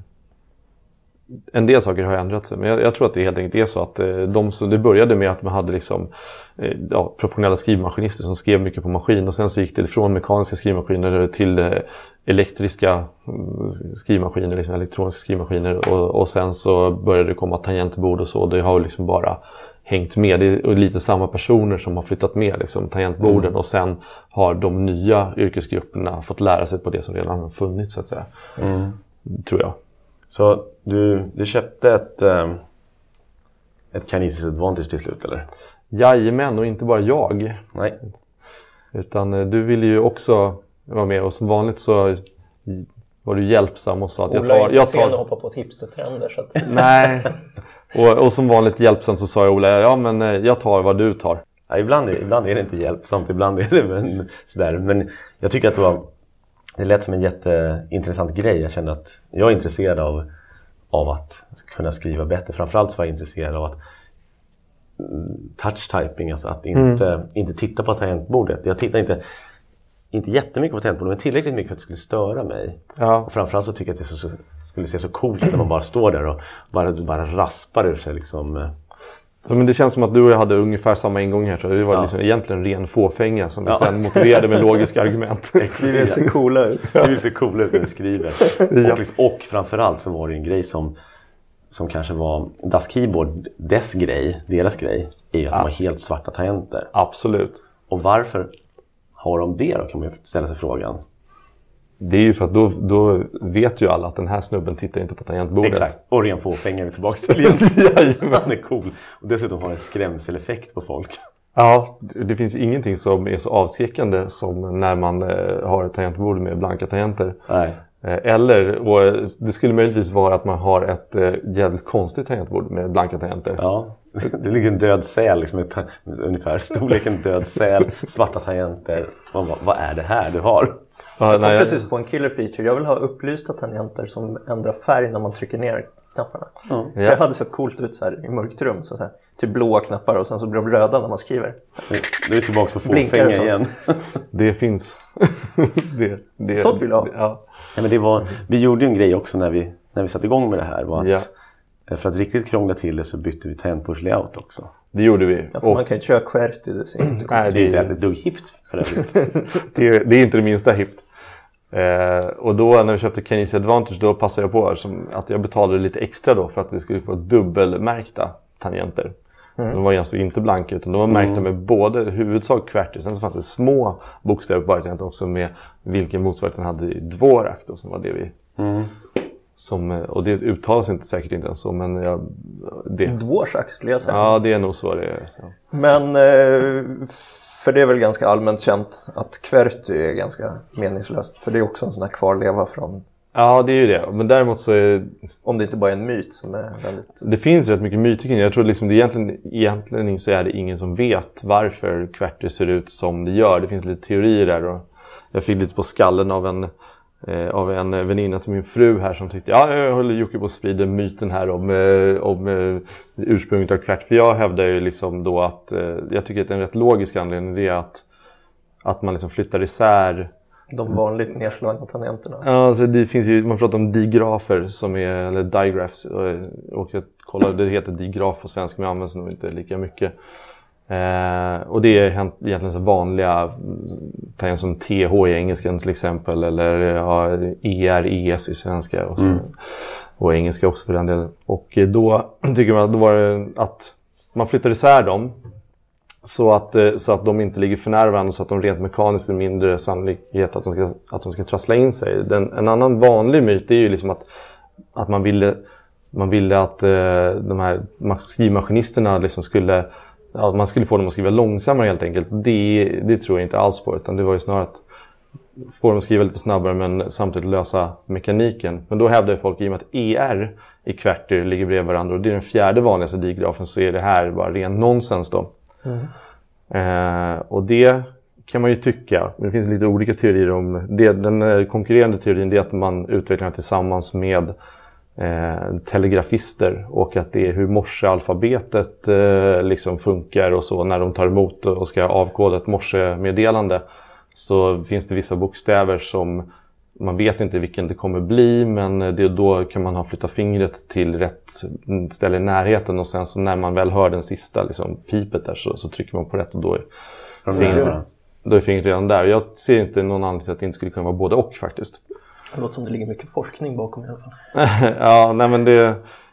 En del saker har ändrat sig, men jag, jag tror att det helt enkelt är så att eh, de som, det började med att man hade liksom, eh, ja, professionella skrivmaskinister som skrev mycket på maskin, och sen så gick det från mekaniska skrivmaskiner till eh, elektriska skrivmaskiner, liksom elektroniska skrivmaskiner, och, och sen så började det komma tangentbord och så. Det har liksom bara hängt med. Det är lite samma personer som har flyttat med liksom, tangentborden, mm. och sen har de nya yrkesgrupperna fått lära sig på det som redan har funnits, så att säga. Mm. Tror jag. Så du, du köpte ett, um, ett Kinesis Advantage till slut, eller? Jajamän, och inte bara jag. Nej. Utan uh, du ville ju också vara med, och som vanligt så var du hjälpsam och sa att Ola jag tar... jag tar... att hoppa på ett hipstertrender, så att... Nej, och, och som vanligt hjälpsamt så sa jag, Ola, ja men jag tar vad du tar. Ja, ibland, är, ibland är det inte hjälpsamt, ibland är det men, sådär. Men jag tycker att det var... Det lät som en jätteintressant grej. Jag kände att jag är intresserad av, av att kunna skriva bättre. Framförallt så var jag intresserad av att touch typing, alltså att inte, mm. inte titta på tangentbordet. Jag tittar inte, inte jättemycket på tangentbordet, men tillräckligt mycket för att det skulle störa mig. Ja. Och framförallt så tycker jag att det så, skulle se så coolt ut när man bara står där och bara, bara raspar ur sig liksom. Så, men det känns som att du och jag hade ungefär samma ingång här. Så det var ja. liksom egentligen ren fåfänga som vi ja. sen motiverade med logiska argument. Vi vill se coola ut. Vi vill se coola ut när vi skriver. Ja. Och, liksom, och framförallt så var det en grej som, som kanske var Das Keyboard, dess grej, deras grej, är ju att ja. de har helt svarta tangenter. Absolut. Och varför har de det då, kan man ju ställa sig frågan. Det är ju för att då, då vet ju alla att den här snubben tittar inte på tangentbordet. Exakt, och ren fåfänga är vi tillbaka till igen. Han är cool. Och dessutom har en skrämseleffekt på folk. Ja, det finns ju ingenting som är så avskräckande som när man eh, har ett tangentbord med blanka tangenter. Nej. Eh, eller, och det skulle möjligtvis vara att man har ett eh, jävligt konstigt tangentbord med blanka tangenter. Ja, det ligger en död säl, liksom ett, ungefär storleken död säl, svarta tangenter. Vad, vad är det här du har? Ja, jag kom nej, precis på en killer feature. Jag vill ha upplysta tangenter som ändrar färg när man trycker ner knapparna. Mm. För jag hade sett coolt ut så här i mörkt rum. Så här, typ blåa knappar och sen så blir de röda när man skriver. Nu är tillbaka på fåfänga igen. Det finns. det, det, Sånt vill jag ha. Ja. Ja, men det var, vi gjorde ju en grej också när vi, när vi satte igång med det här. Var att, ja. För att riktigt krångla till det så bytte vi tangentbordslayout också. Det gjorde vi. Ja, för och, man kan ju inte köra QWERTY. Det ser inte nej, det är inte dugg hippt för övrigt. det, är, det är inte det minsta hippt. Eh, och då när vi köpte Kinesia Advantage då passade jag på som att jag betalade lite extra då för att vi skulle få dubbelmärkta tangenter. Mm. De var alltså inte blanka utan de var märkta mm. med både huvudsak QWERTY. Sen så fanns det små bokstäver på varje tangent också med vilken motsvarighet den hade i Dvorak då, som var det vi... Mm. Som, och det uttalas inte säkert inte ens så, men jag... Det. Dvorak skulle jag säga. Ja, det är nog så det är. Ja. Men... Eh, för det är väl ganska allmänt känt att QWERTY är ganska meningslöst. För det är också en sån här kvarleva från... Ja, det är ju det. Men däremot så är... Om det inte bara är en myt som är väldigt... Det finns rätt mycket myter kring det. Jag tror liksom det egentligen, egentligen så är det ingen som vet varför QWERTY ser ut som det gör. Det finns lite teorier där. Och jag fick lite på skallen av en... Eh, av en väninna till min fru här som tyckte ja, jag håller Jocke på att sprida myten här om, eh, om eh, ursprunget av QWERTY. För jag hävdar ju liksom då att eh, jag tycker att en rätt logisk anledning är att, att man liksom flyttar isär de vanligt nedslagna tangenterna. Ja, alltså det finns ju, man pratar om digrafer som är, eller digraphs, och, och jag kollade, det heter digraf på svenska men används nog inte lika mycket. Eh, och det är egentligen så vanliga tangenter som T H i engelskan till exempel, eller ja, E R, E S i svenska och, så, mm. och engelska också för den delen. Och då tycker man att då var det att man flyttar isär dem så att, så att de inte ligger för nära varandra, så att de rent mekaniskt är mindre sannolikhet att de ska, att de ska trassla in sig. Den, en annan vanlig myt är ju liksom att, att man ville, man ville att eh, de här skrivmaskinisterna liksom skulle, ja, man skulle få dem att skriva långsammare helt enkelt. Det, det tror jag inte alls på, utan det var ju snarare att få dem att skriva lite snabbare men samtidigt lösa mekaniken. Men då hävdar folk i och med att E R i QWERTY ligger bredvid varandra och det är den fjärde vanligaste digrafen, så är det här bara ren nonsens då. Mm. Eh, och det kan man ju tycka, men det finns lite olika teorier om det. Den konkurrerande teorin är att man utvecklar tillsammans med eh, telegrafister, och att det är hur morsealfabetet eh, liksom funkar och så när de tar emot och ska avkoda ett morsemeddelande, så finns det vissa bokstäver som man vet inte vilken det kommer bli, men det, då kan man ha flyttat fingret till rätt ställe i närheten, och sen så när man väl hör den sista liksom, pipet där så, så trycker man på rätt och då är, fingret, då är fingret redan där. Jag ser inte någon anledning till att det inte skulle kunna vara både och faktiskt. Det låter som det ligger mycket forskning bakom i alla fall. Ja, nej men det...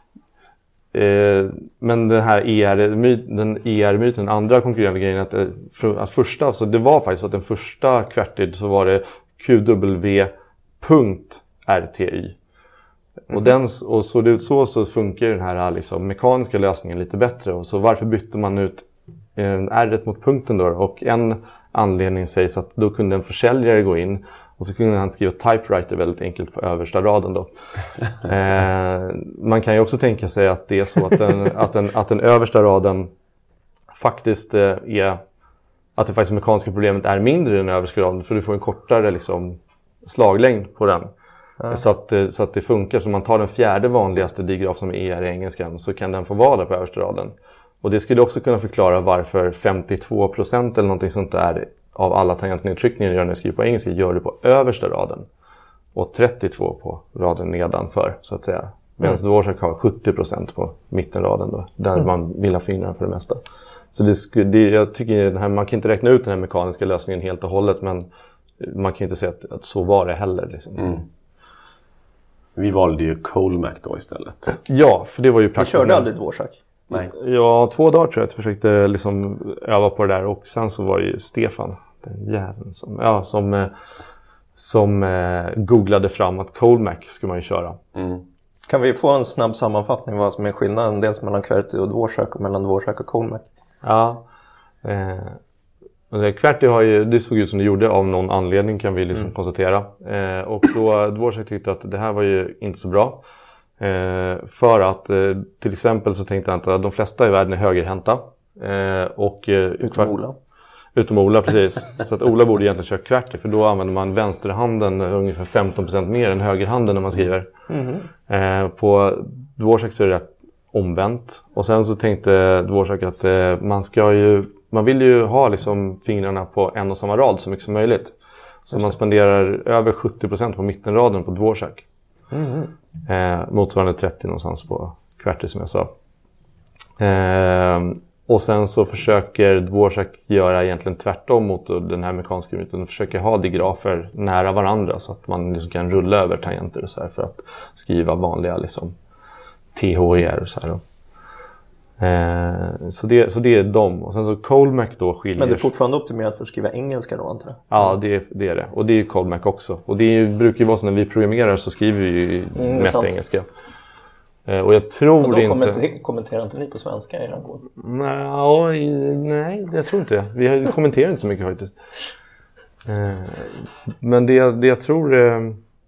Eh, men den här E R-myten, den E R-myten, andra konkurrerande grejen att, att första, alltså det var faktiskt att den första QWERTY så var det Q W punkt R T Y. Mm. Och, den, och så det ut så, så funkar den här liksom, mekaniska lösningen lite bättre. Och så varför bytte man ut eh, R mot punkten då? Och en anledning sägs att då kunde en försäljare gå in och så kunde han skriva typewriter väldigt enkelt på översta raden då. eh, man kan ju också tänka sig att det är så att den, att den, att den översta raden faktiskt eh, är, att det faktiskt mekaniska problemet är mindre än den översta raden, för du får en kortare liksom slaglängd på den. Ja. Så, att, så att det funkar. Så om man tar den fjärde vanligaste digraf som är E R i engelskan, så kan den få vara där på översta raden. Och det skulle också kunna förklara varför femtiotvå procent eller någonting sånt där av alla tangentnedtryckningar jag gör när jag skriver på engelska gör det på översta raden. Och trettiotvå på raden nedanför, så att säga. Medan mm. Dvorak har sjuttio procent på mittenraden då, där mm. man vill ha fingrarna för det mesta. Så det, det, jag tycker den här, man kan inte räkna ut den här mekaniska lösningen helt och hållet, men man kan inte säga att, att så var det heller. Liksom. Mm. Vi valde ju Colmac då istället. Ja, för det var ju praktiskt. Vi körde aldrig Dvorak. Nej. Ja, två dagar tror jag att jag försökte liksom öva på det där. Och sen så var det ju Stefan, den jäveln som, ja, som, som eh, googlade fram att Colmac skulle man ju köra. Mm. Kan vi få en snabb sammanfattning vad som är skillnaden dels mellan QWERTY och Dvorak och mellan Dvorak och Colmac? Ja, eh, QWERTY har ju, det såg ut som det gjorde av någon anledning kan vi liksom mm. konstatera. Eh, och då Dvorak tyckte att det här var ju inte så bra. Eh, för att eh, till exempel så tänkte han att de flesta i världen är högerhänta. Eh, och, eh, utom Ola. Utom Ola, precis. Så att Ola borde egentligen köra QWERTY, för då använder man vänsterhanden ungefär femton procent mer än högerhanden när man skriver. Mm. Eh, på Dvorak så är det rätt omvänt. Och sen så tänkte Dvorak att eh, man ska ju, man vill ju ha liksom fingrarna på en och samma rad så mycket som möjligt. Så man spenderar över sjuttio procent på mittenraden på Dvorak. Mm. Eh, motsvarande trettio någonstans på QWERTY som jag sa. Eh, och sen så försöker Dvorak göra egentligen tvärtom mot den här mekaniska myten. De försöker ha digrafer nära varandra så att man liksom kan rulla över tangenter och så här för att skriva vanliga liksom T H E R och så här då. Eh, så, det, så det är de. Och sen så Colmac då skiljer... Men det är fortfarande optimerat för att skriva engelska då, antar jag? Ja, det är, det är det. Och det är ju Colmac också. Och det är, brukar ju vara så när vi programmerar så skriver vi ju mm, mest sant. engelska. Eh, och jag tror och då inte... Kommenter, kommenterar inte ni på svenska i den kod? Nej, nej, jag tror inte det. Vi kommenterar inte så mycket faktiskt. Eh, men det, det jag tror... Eh,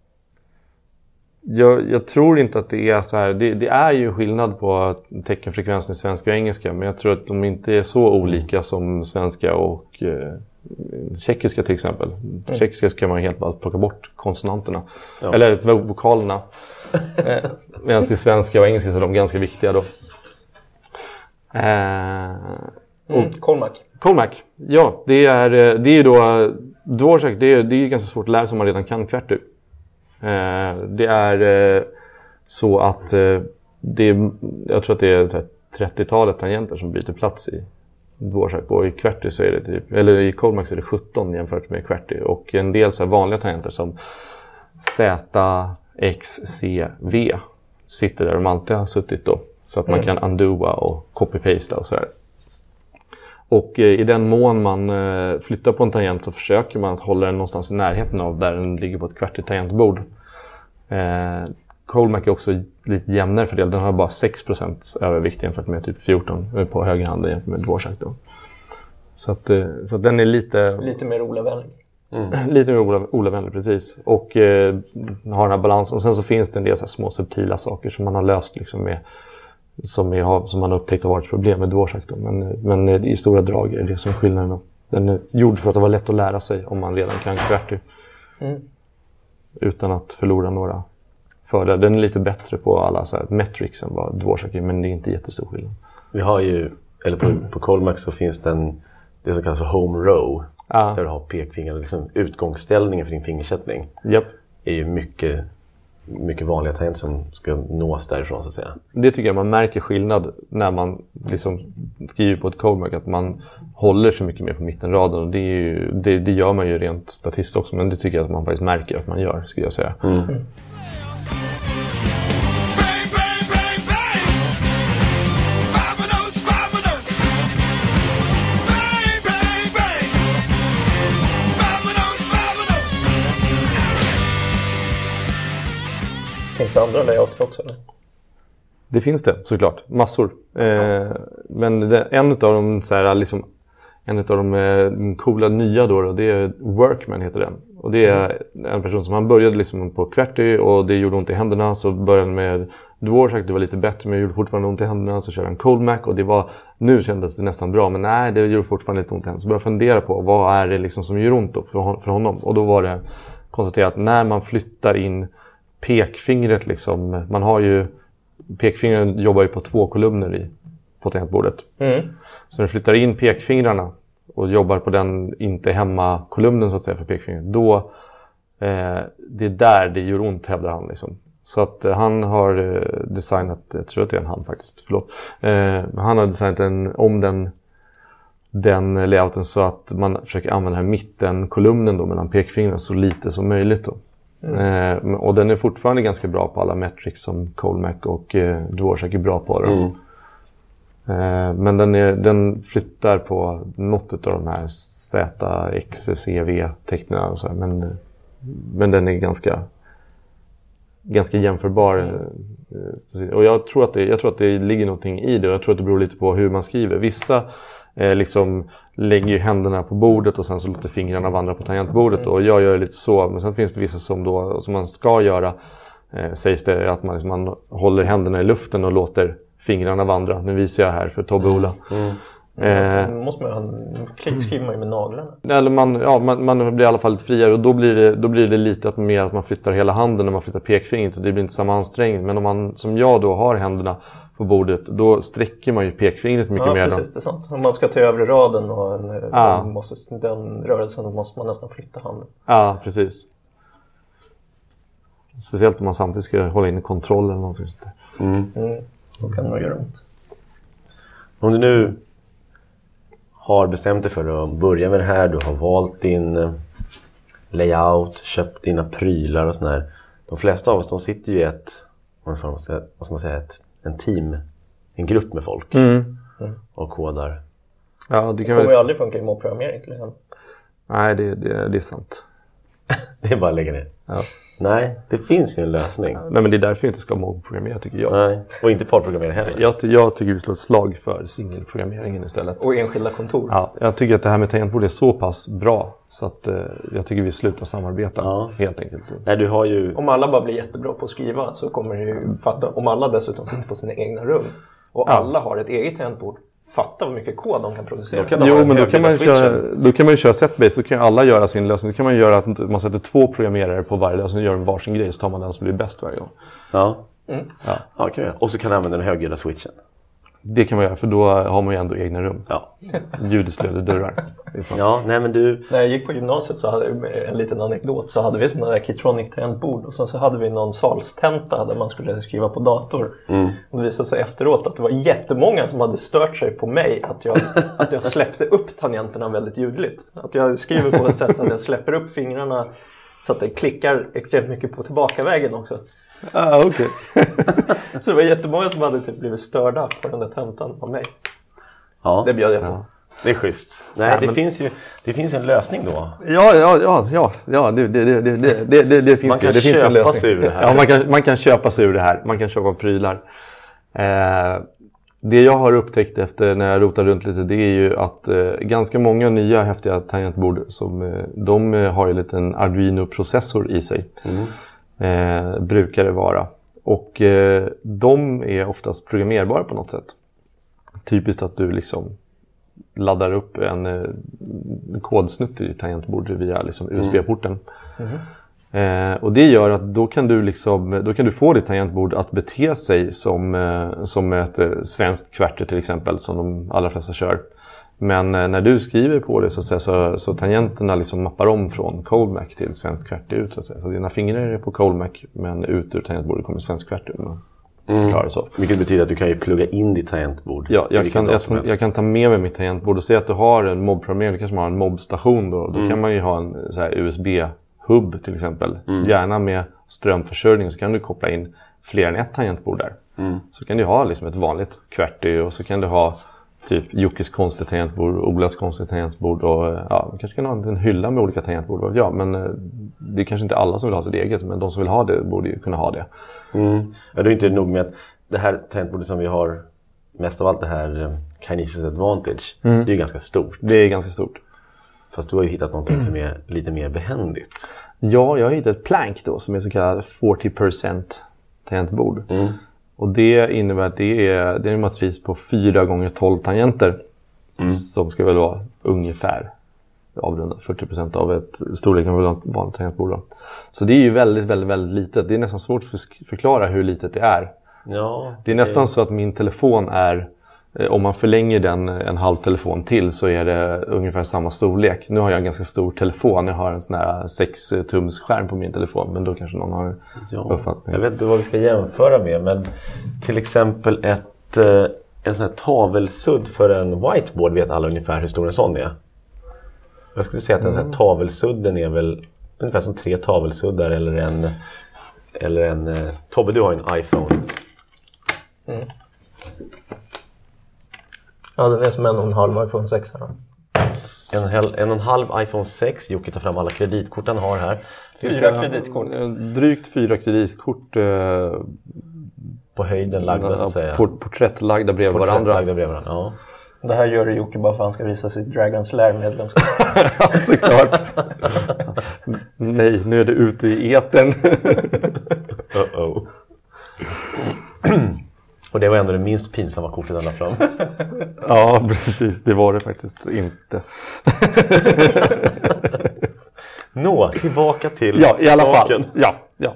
Jag, jag tror inte att det är så här. Det, det är ju skillnad på teckenfrekvensen i svenska och engelska. Men jag tror att de inte är så olika som svenska och eh, tjeckiska till exempel. Mm. Tjeckiska kan man helt bara plocka bort konsonanterna. Ja. Eller vokalerna. eh, Medan i svenska och engelska så är de ganska viktiga då. Eh, och mm. Colmac. Colmac, ja. Det är, det är ju då... Dvorak, det är, det är ganska svårt att lära sig om man redan kan QWERTY. Eh, det är eh, så att eh, det är, jag tror att det är så här, trettiotalet tangenter som byter plats i Dvorak, och i QWERTY så är det typ, eller i Colmac så är det sjutton jämfört med QWERTY, och en del så här vanliga tangenter som Z, X, C, V sitter där de alltid har suttit då, så att man mm. kan undoa och copy-pasta och sådär. Och eh, i den mån man eh, flyttar på en tangent så försöker man att hålla den någonstans i närheten av där den ligger på ett QWERTY-tangentbord. Eh, Colmac är också lite jämnare för det. Den har bara sex procent övervikt jämfört med typ fjorton på högerhanden jämfört med Dvorak då. Så att, eh, så att den är lite... Lite mer olavänlig. Mm. Lite mer ola, olavänlig, precis. Och eh, har den här balansen. Och sen så finns det en del så här små subtila saker som man har löst liksom med... Som, är, som man har upptäckt har varit ett problem med Dvorak då. Men, men i stora drag är det som är skillnaden. Den är gjord för att det var lätt att lära sig om man redan kan QWERTY. Mm. Utan att förlora några fördelar. Den är lite bättre på alla så här metrics än vad Dvorak är, men det är inte jättestor skillnad. Vi har ju, eller på, på Colmac så finns det en, det som kallas för home row. Ja. Där du har pekfingrar, liksom utgångsställningen för din fingersättning. Japp. Är ju mycket... mycket vanliga tangenter som ska nås därifrån så att säga. Det tycker jag man märker skillnad när man liksom skriver på ett Colmac, att man håller så mycket mer på mittenraden, och det, är ju, det, det gör man ju rent statistiskt också, men det tycker jag att man faktiskt märker att man gör, skulle jag säga. Mm. Mm. Finns det andra layouter också? Eller? Det finns det, såklart. Massor. Eh, men det, en av de så här, liksom, en av de eh, coola nya då, då, det är Workman heter den. Och det är en person som han började liksom på QWERTY och det gjorde ont i händerna, så började med Dvorak, det var lite bättre men det gjorde fortfarande ont i händerna, så körde han Colmac och det var, nu kändes det nästan bra, men nej, det gjorde fortfarande lite ont i händerna. Så började jag fundera på vad är det liksom som gör ont då för, för honom, och då var det konstaterat att när man flyttar in pekfingret liksom, man har ju, pekfingret jobbar ju på två kolumner i på tangentbordet. Mm. Så när du flyttar in pekfingrarna och jobbar på den inte hemma-kolumnen så att säga för pekfingret, då eh, det är där det gör ont, hävdar han liksom. Så att eh, han har eh, designat, jag tror att det är en han faktiskt, förlåt. Eh, han har designat en, om den, den layouten så att man försöker använda den här mitten-kolumnen då mellan pekfingrarna så lite som möjligt då. Mm. Eh, och den är fortfarande ganska bra på alla metrics som Colmac och eh, Dvorak är bra på det. Mm. Eh, men den, är, den flyttar på något av de här Z, X, C, V-tecknen och så här, men, men den är ganska ganska jämförbar. Mm. Och jag tror, att det, jag tror att det ligger någonting i det. Jag tror att det beror lite på hur man skriver. Vissa eh, liksom lägger ju händerna på bordet och sen så låter fingrarna vandra på tangentbordet. Mm. Och jag gör lite så. Men sen finns det vissa som, då, som man ska göra. Eh, sägs det att man, liksom, man håller händerna i luften och låter fingrarna vandra. Nu visar jag här för Tobbe Ola. Mm. Eh, måste man klick skriver man ju med naglarna. Eller man, ja, man, man blir i alla fall lite friare och då blir det, då blir det lite att, mer att man flyttar hela handen när man flyttar pekfingret så det blir inte samma ansträngning. Men om man som jag då har händerna på bordet då sträcker man ju pekfingret mycket ja, mer. Ja precis, det är sant. Om man ska ta övre raden och en, ja. den, måste, den rörelsen måste man nästan flytta handen. Ja, precis. Speciellt om man samtidigt ska hålla in kontroll eller någonting sånt där. Mm. Mm. Då kan man göra ont. Om du nu har bestämt dig för att börja med det här, du har valt din layout, köpt dina prylar och sån här. De flesta av oss, de sitter ju i ett, vad ska man säga, ett, en team, en grupp med folk mm. och kodar. Ja, det, kan det kommer ju aldrig funka i mobbprogrammering till exempel. Nej, det, det, det är sant. Det är bara att lägga ner. Ja. Nej, det finns ju en lösning. Nej, men det är därför vi inte ska mobbprogrammera tycker jag. Nej, och inte parprogrammera heller. Jag, jag tycker vi slår ett slag för singelprogrammeringen istället. Och enskilda kontor. Ja, jag tycker att det här med tangentbord är så pass bra så att eh, jag tycker vi slutar samarbeta ja. helt enkelt. Nej, du har ju... Om alla bara blir jättebra på att skriva så kommer det ju fatta, om alla dessutom sitter på sina egna rum och ja. alla har ett eget tangentbord. Fatta vad mycket kod de kan producera. Kan de jo, men då kan, man köra, då kan man ju köra setbase. Då kan alla göra sin lösning. Då kan man göra att man sätter två programmerare på varje lösning och gör en varsin grej. Så tar man den som blir bäst varje gång. Ja. Mm. Ja. Ja, kan jag. Och så kan man använda den högljudda switchen. Det kan man göra, för då har man ju ändå egna rum. Ja. Ljudstöd dörrar. Ja, nej men du... När jag gick på gymnasiet så hade vi en liten anekdot. Så hade vi sådana där Keytronic tangentbord. Och sen så hade vi någon salstenta där man skulle skriva på dator. Mm. Och det visade sig efteråt att det var jättemånga som hade stört sig på mig. Att jag, att jag släppte upp tangenterna väldigt ljudligt. Att jag skriver på ett sätt så att jag släpper upp fingrarna. Så att det klickar extremt mycket på tillbakavägen också. Ah, okej. Okay. Så det var jättemånga som hade typ blivit störda på den där tentan av mig. Ja. Det bjöd jag på. Ja. Det är schysst. Nej, ja, det, men... finns ju, det finns ju en lösning då. Ja, ja, ja, ja, ja det, det, det, det, det, det, det finns man kan det. Det finns köpa en lösning. sig ur det här. Ja, man kan, man kan köpa sig ur det här. Man kan köpa prylar. Eh, det jag har upptäckt efter när jag rotar runt lite, det är ju att eh, ganska många nya häftiga tangentbord som eh, de har ju en liten Arduino-processor i sig. Mm. Eh, brukar det vara. Och eh, de är oftast programmerbara på något sätt. Typiskt att du liksom laddar upp en, eh, en kodsnutt i tangentbordet via liksom U S B-porten. Mm. Mm. Eh, och det gör att då kan du liksom, då kan du få ditt tangentbord att bete sig som, eh, som ett eh, svenskt kvarter till exempel, som de allra flesta kör. Men eh, när du skriver på det så, så, så, så tangenterna liksom mappar om från Colmac till svensk kvart ut. Så, så dina fingrar är på Colmac men ut ur tangentbordet kommer svensk kvart ut. Mm. Så. Vilket betyder att du kan ju plugga in ditt tangentbord. Ja, jag kan, jag, jag kan ta med mig mitt tangentbord och säga att du har en mobbprogrammering. Du kanske har en mobbstation då. Då mm. kan man ju ha en så här U S B-hub till exempel. Mm. Gärna med strömförsörjning så kan du koppla in fler än ett tangentbord där. Mm. Så kan du ha liksom ett vanligt kvarty och så kan du ha typ Jockes konstiga tangentbord, Olas konstiga tangentbord och ja, man kanske kan ha en hylla med olika tangentbord. Ja, men det är kanske inte alla som vill ha sitt eget, men de som vill ha det borde ju kunna ha det. Mm. Ja, det är inte nog med att det här tangentbordet som vi har, mest av allt det här Kinesis Advantage, mm. det är ju ganska stort. Det är ganska stort. Fast du har ju hittat någonting som är lite mer behändigt. Ja, jag har hittat ett plank då som är så kallad fyrtio procent tangentbord. Mm. Och det innebär att det är, det är en matris på fyra gånger tolv tangenter. Mm. Som ska väl vara ungefär avrundat fyrtio procent av ett storleken av ett vanligt tangentbord. Då. Så det är ju väldigt, väldigt, väldigt litet. Det är nästan svårt att förklara hur litet det är. Ja, det är nästan det... så att min telefon är om man förlänger den en halv telefon till så är det ungefär samma storlek. Nu har jag en ganska stor telefon. Jag har en sån här sex tums skärm på min telefon. Men då kanske någon har ja, uppfattning. Jag vet inte vad vi ska jämföra med. Men till exempel ett, en sån här tavelsudd för en whiteboard vet alla ungefär hur stor en sån är. Jag skulle säga att den här tavelsudden är väl ungefär som tre tavelsuddar eller en... Eller en... Tobbe, du har en iPhone. Mm. Ja, den är som en och en halv iPhone sex här. En, hel, en och en halv iPhone sex. Jocke tar fram alla kreditkort han har här. Fyra kreditkort. Drygt fyra kreditkort. Eh, på höjden lagda så att säga. Porträttlagda bredvid varandra. Porträttlagda bredvid varandra, ja. Det här gör Jocke bara för att han ska visa sitt Dragon's Lair-medlemskap. Såklart. Nej, nu är det ute i eten. Uh-oh. Och det var ändå det minst pinsamma kortet han la fram. Ja, precis. Det var det faktiskt inte. Nå, tillbaka till ja, i alla saken. fall. Ja, ja.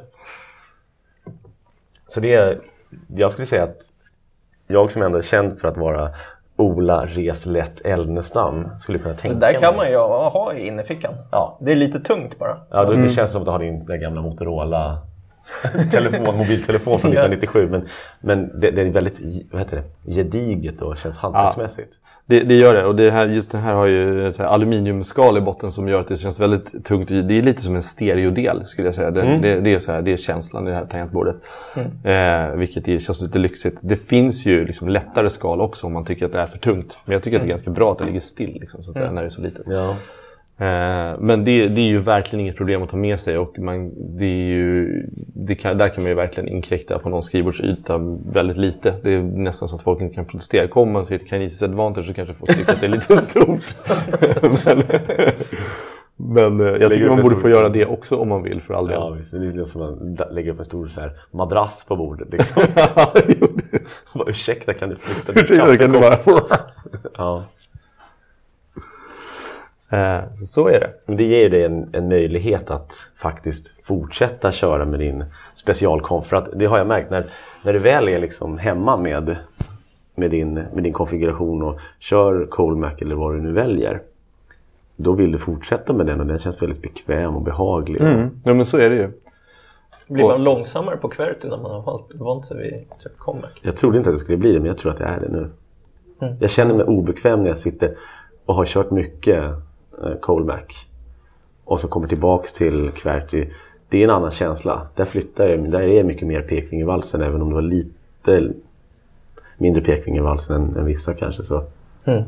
Så det är, jag skulle säga att jag som ändå är känd för att vara Ola Reslätt Eldnestam skulle kunna tänka mig. Det där kan mig. man ju ha i innerfickan. Ja, det är lite tungt bara. Ja, då, mm. det känns som att du har din den gamla Motorola telefon, mobiltelefon från nittonhundranittiosju. Men, men det, det är väldigt vad heter det, gediget och känns hantverksmässigt. Ja, det, det gör det. Och det här, just det här har ju så här aluminiumskal i botten som gör att det känns väldigt tungt. Det är lite som en stereodel skulle jag säga. Det, mm. det, det, är, så här, det är känslan i det här tangentbordet. Mm. Eh, vilket är, känns lite lyxigt. Det finns ju liksom lättare skal också om man tycker att det är för tungt. Men jag tycker att det är ganska bra att det ligger still liksom, så att säga, mm. när det är så litet. Ja. Men det, det är ju verkligen inget problem att ta med sig och man, det är ju, det kan, där kan man ju verkligen inkräkta på någon skrivbordsyta väldigt lite. Det är nästan så att folk inte kan protestera. Kommer man sig till Kinesis Advantage så kanske folk tycker att det är lite stort. men, men jag tycker man borde få göra det också om man vill för all del. Ja, visst. Det är som att lägga upp en stor så här madrass på bordet. Liksom. Bara, ursäkta, kan du flytta ditt kaffekopp? Ja. Så, så är det. Men det ger dig en, en möjlighet att faktiskt fortsätta köra med din specialkonf. För att det har jag märkt när, när du väl är liksom hemma med, med, din, med din konfiguration och kör ColdMac eller vad du nu väljer. Då vill du fortsätta med den och den känns väldigt bekväm och behaglig. Mm. Ja, men så är det ju. Blir man och, långsammare på QWERTY när man har vant sig vid typ ColdMac? Jag trodde inte att det skulle bli det, men jag tror att det är det nu. Mm. Jag känner mig obekväm när jag sitter och har kört mycket ColdMac och så kommer tillbaks till QWERTY. Det är en annan känsla. Där flyttar jag, där är mycket mer pekfingervalsen, även om det var lite mindre pekfingervalsen än, än vissa kanske så. Mm.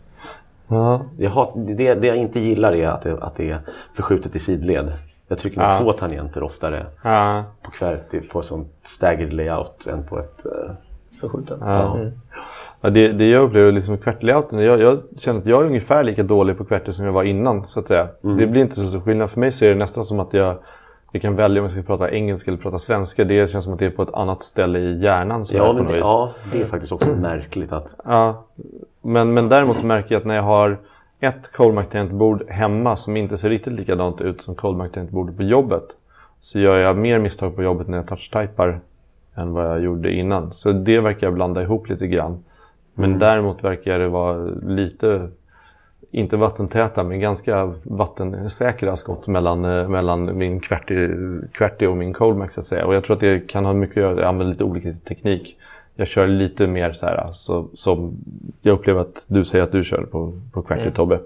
Ja. Jag har, det, det jag inte gillar är att det, att det är förskjutet i sidled. Jag trycker med ja. två tangenter oftare ja. på QWERTY på sån staggered layout än på ett uh, förskjutet. Ja. Ja. Mm. Ja, det, det jag upplever liksom QWERTY-layouten, jag, jag känner att jag är ungefär lika dålig på QWERTY som jag var innan, så att säga. Mm. Det blir inte så stor skillnad. För mig så är det nästan som att jag, jag kan välja om jag ska prata engelska eller prata svenska. Det känns som att det är på ett annat ställe i hjärnan. Så ja, men det, ja, det är faktiskt också märkligt att... Ja, men, men däremot så märker jag att när jag har ett ColdMac-tangentbord hemma som inte ser riktigt likadant ut som ColdMac-tangentbordet på jobbet, så gör jag mer misstag på jobbet när jag touch-typar än vad jag gjorde innan. Så det verkar jag blanda ihop lite grann. Men mm. däremot verkar det vara lite, inte vattentäta, men ganska vattensäkra skott mellan, mellan min QWERTY, QWERTY och min ColdMac så att säga. Och jag tror att det kan ha mycket att göra, jag använder lite olika teknik. Jag kör lite mer så här, så, som jag upplever att du säger att du kör på, på QWERTY, mm. Tobbe.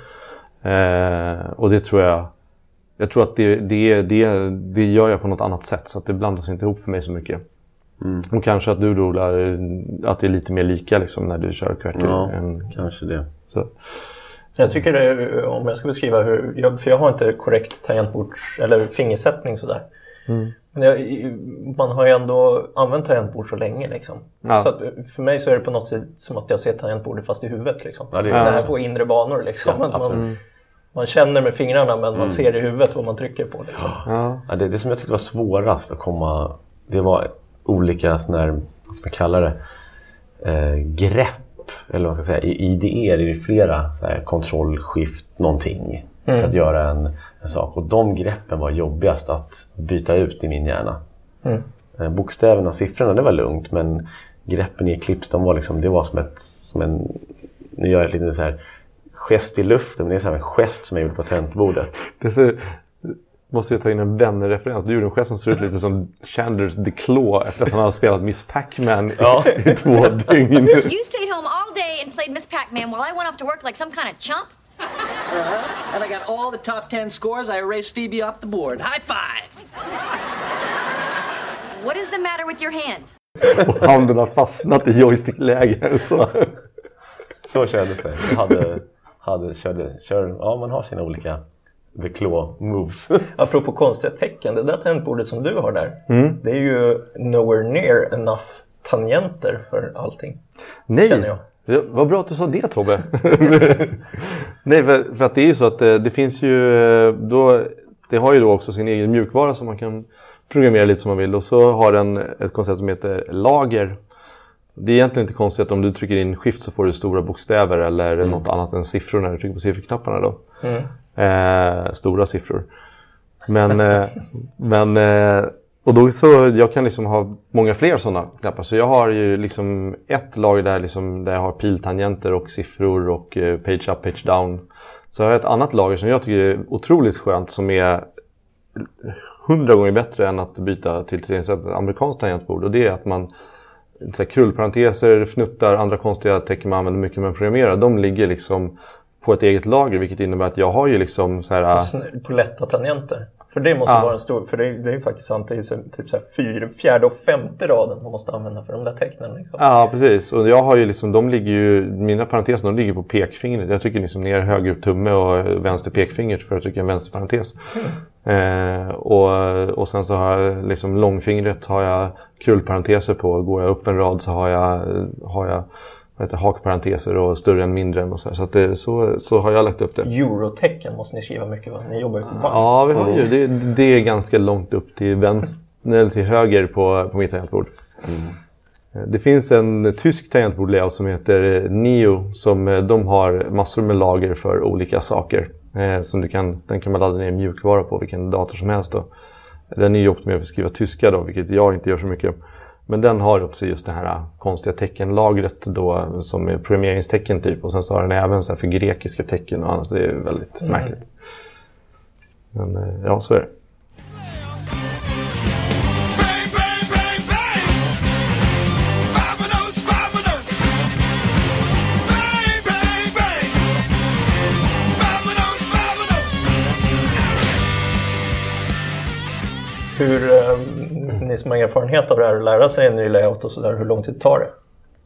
Mm. Eh, och det tror jag, jag tror att det, det, det, det gör jag på något annat sätt, så att det blandas inte ihop för mig så mycket. Mm. Och kanske att du då lär, att det är lite mer lika liksom när du kör QWERTY. Ja, än, kanske det. Så. Jag tycker det, om jag ska beskriva hur, jag, för jag har inte korrekt tangentbords eller fingersättning sådär. Mm. Men jag, man har ju ändå använt tangentbord så länge liksom. Ja. Så att för mig så är det på något sätt som att jag ser tangentbordet fast i huvudet liksom. Ja, det, är det här på inre banor liksom. Ja, man, mm. man känner med fingrarna men mm. man ser i huvudet vad man trycker på liksom. Ja. Ja, det, det som jag tyckte var svårast att komma, det var olika såna här, vad ska man kalla det, eh, grepp, eller vad ska jag säga, i I D E är det ju flera så här, kontrollskift någonting mm. för att göra en, en sak, och de greppen var jobbigast att byta ut i min hjärna. Mm. eh, bokstäverna, siffrorna, det var lugnt, men greppen i Eclipse, de var liksom, det var som ett, som en, nu gör jag lite så här gest i luften, men det är så här en gest som jag gjorde på tangentbordet. Det ser, måste jag ta in en vännerreferens. Du gjorde en gest som ser ut lite som Chandlers The Claw efter att han har spelat Miss Pac-Man ja. i, i två dygn. You stayed home all day and played Miss Pac-Man while I went off to work like some kind of chump? Uh-huh. And I got all the top ten scores. I erased Phoebe off the board. High five! What is the matter with your hand? Och handen har fastnat i joystickläge. Så, så kändes det. Jag hade, hade, körde, körde, ja, man har sina olika The Claw moves. Apropå konstiga tecken, det där tangentbordet som du har där, mm. det är ju nowhere near enough tangenter för allting. Nej, känner jag. Ja, vad bra att du sa det, Tobbe. Nej, för, för att det är ju så att det, det finns ju då, det har ju då också sin egen mjukvara som man kan programmera lite som man vill, och så har den ett koncept som heter lager. Det är egentligen inte konstigt att om du trycker in skift så får du stora bokstäver eller mm. något annat än siffror när du trycker på sifferknapparna då. Mm. Eh, stora siffror. Men, eh, men eh, och då så jag kan liksom ha många fler sådana knappar. Så jag har ju liksom ett lager där, liksom, där jag har piltangenter och siffror och eh, page up, page down. Så jag har ett annat lager som jag tycker är otroligt skönt, som är hundra gånger bättre än att byta till till exempel amerikanskt tangentbord. Och det är att man så här, krullparenteser, fnuttar, andra konstiga tecken man använder mycket med att programmera, de ligger liksom på ett eget lager, vilket innebär att jag har ju liksom så här på lätta tangenter. För det måste ja. vara en stor, för det, det är ju faktiskt sant, det är typ så här fyra, fjärde och femte raden man måste använda för de där tecknen liksom. Ja, precis. Och jag har ju liksom, de ligger ju, mina parenteser, de ligger på pekfingret. Jag trycker liksom ner höger tumme och vänster pekfinger för att trycka en vänster parentes. Mm. Eh, och, och sen så har jag liksom långfingret, har jag krullparenteser på. Går jag upp en rad så har jag, har jag heter, hakparenteser och större än mindre än och så här. Så, att det, så, så har jag lagt upp det. Eurotecken måste ni skriva mycket, va? Ni jobbar ju på vagn. Ja, vi har ju. Det, det är ganska långt upp till vänster eller till höger på, på mitt tangentbord. Mm. Det finns en tysk tangentbordlayout som heter Neo, som de har massor med lager för olika saker. Eh, som du kan, den kan man ladda ner mjukvara på vilken dator som helst då. Den är ju optimerad för att skriva tyska då, vilket jag inte gör så mycket. Men den har också just det här konstiga teckenlagret då, som är programmeringstecken typ. Och sen så har den även så här för grekiska tecken och annat. Det är väldigt mm. märkligt. Men ja, så är det. Hur, eh, ni som har erfarenhet av det här och lära sig en ny layout och sådär, hur lång tid tar det?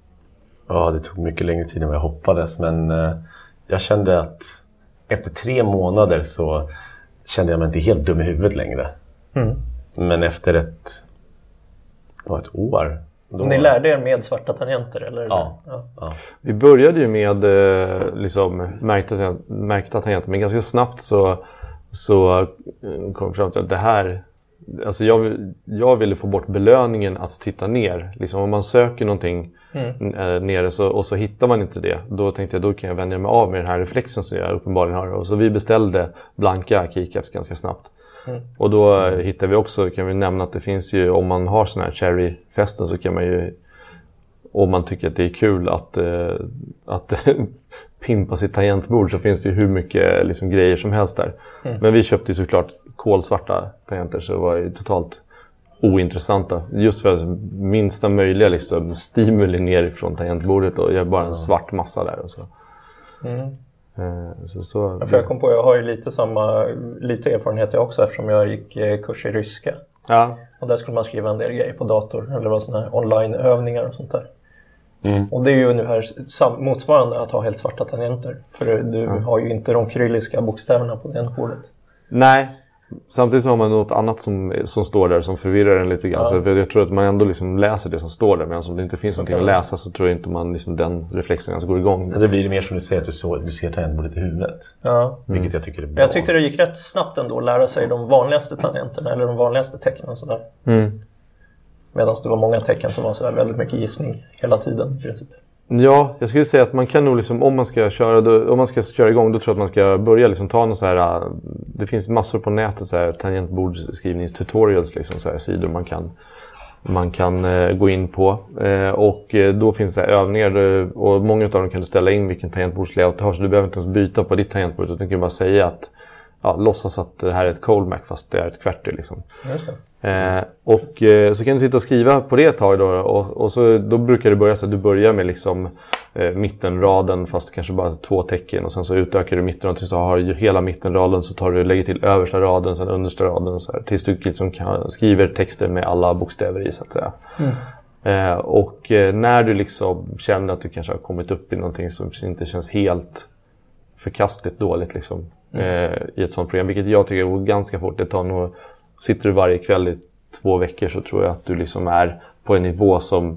Ja, det tog mycket längre tid än vad jag hoppades, men eh, jag kände att efter tre månader så kände jag mig inte helt dum i huvudet längre. Mm. Men efter ett, ja, ett år... Då... Ni lärde er med svarta tangenter, eller? Ja. ja. ja. Vi började ju med eh, liksom, märkta, märkta tangenter, men ganska snabbt så, så kom vi fram till att det här... Alltså jag, jag ville få bort belöningen att titta ner. Liksom om man söker någonting mm. nere så, och så hittar man inte det. Då tänkte jag, då kan jag vänja mig av med den här reflexen som jag uppenbarligen har. Och så vi beställde blanka keycaps ganska snabbt. Mm. Och då mm. hittade vi också, kan vi nämna att det finns ju, om man har sån här cherry-fästen så kan man ju, om man tycker att det är kul att, äh, att pimpa sitt tangentbord, så finns det ju hur mycket liksom, grejer som helst där. Mm. Men vi köpte ju såklart kolsvarta tangenter, så det var ju totalt ointressanta. Just för att minsta möjliga liksom, stimuli ner från tangentbordet och jag bara en svart massa där. Och så. Mm. Eh, så, så, ja, för jag kom på, jag har ju lite samma lite erfarenhet jag också, eftersom jag gick eh, kurs i ryska. Ja. Och där skulle man skriva en del grejer på dator, eller vad sådana här online-övningar och sånt där. Mm. Och det är ju ungefär sam- motsvarande att ha helt svarta tangenter. För du ja. har ju inte de kyrilliska bokstäverna på tangentbordet. Nej, samtidigt så har man något annat som, som står där som förvirrar en lite grann. Ja. Så för jag tror att man ändå liksom läser det som står där. Men om det inte finns någonting att läsa så tror jag inte man liksom den reflexen ens går igång. Men det blir det mer som du säger, att du, så, du ser tangentbordet i huvudet. Ja. Vilket mm. jag tycker är bra. Jag tyckte det gick rätt snabbt ändå att lära sig de vanligaste tangenterna eller de vanligaste tecknen och sådär. Mm. Medan det var många tecken som var så där väldigt mycket gissning hela tiden i princip. Ja, jag skulle säga att man kan nog liksom, om man ska köra då, om man ska köra igång, då tror jag att man ska börja liksom ta någon så här, det finns massor på nätet så här tangentbordsskrivningstutorials liksom, så här sidor man kan man kan eh, gå in på. Eh, och eh, då finns det övningar och många av dem kan du ställa in vilken tangentbordslayout du har. Så du behöver inte ens byta på ditt tangentbord utan du kan bara säga att ja, låtsas att det här är ett Coldmac fast det är ett QWERTY liksom. Just det. Eh, och eh, så kan du sitta och skriva på det ett tag då, och, och så, då brukar det börja så att du börjar med liksom eh, mittenraden fast kanske bara två tecken och sen så utökar du mittenraden tills du har hela mittenraden, så tar du lägger till översta raden, sen understa raden och så här, tills du liksom kan, skriver texter med alla bokstäver i så att säga. Mm. Eh, och eh, när du liksom känner att du kanske har kommit upp i någonting som inte känns helt förkastligt dåligt liksom, mm. eh, i ett sånt program, vilket jag tycker går ganska fort. Det tar nog, sitter du varje kväll i två veckor så tror jag att du liksom är på en nivå som,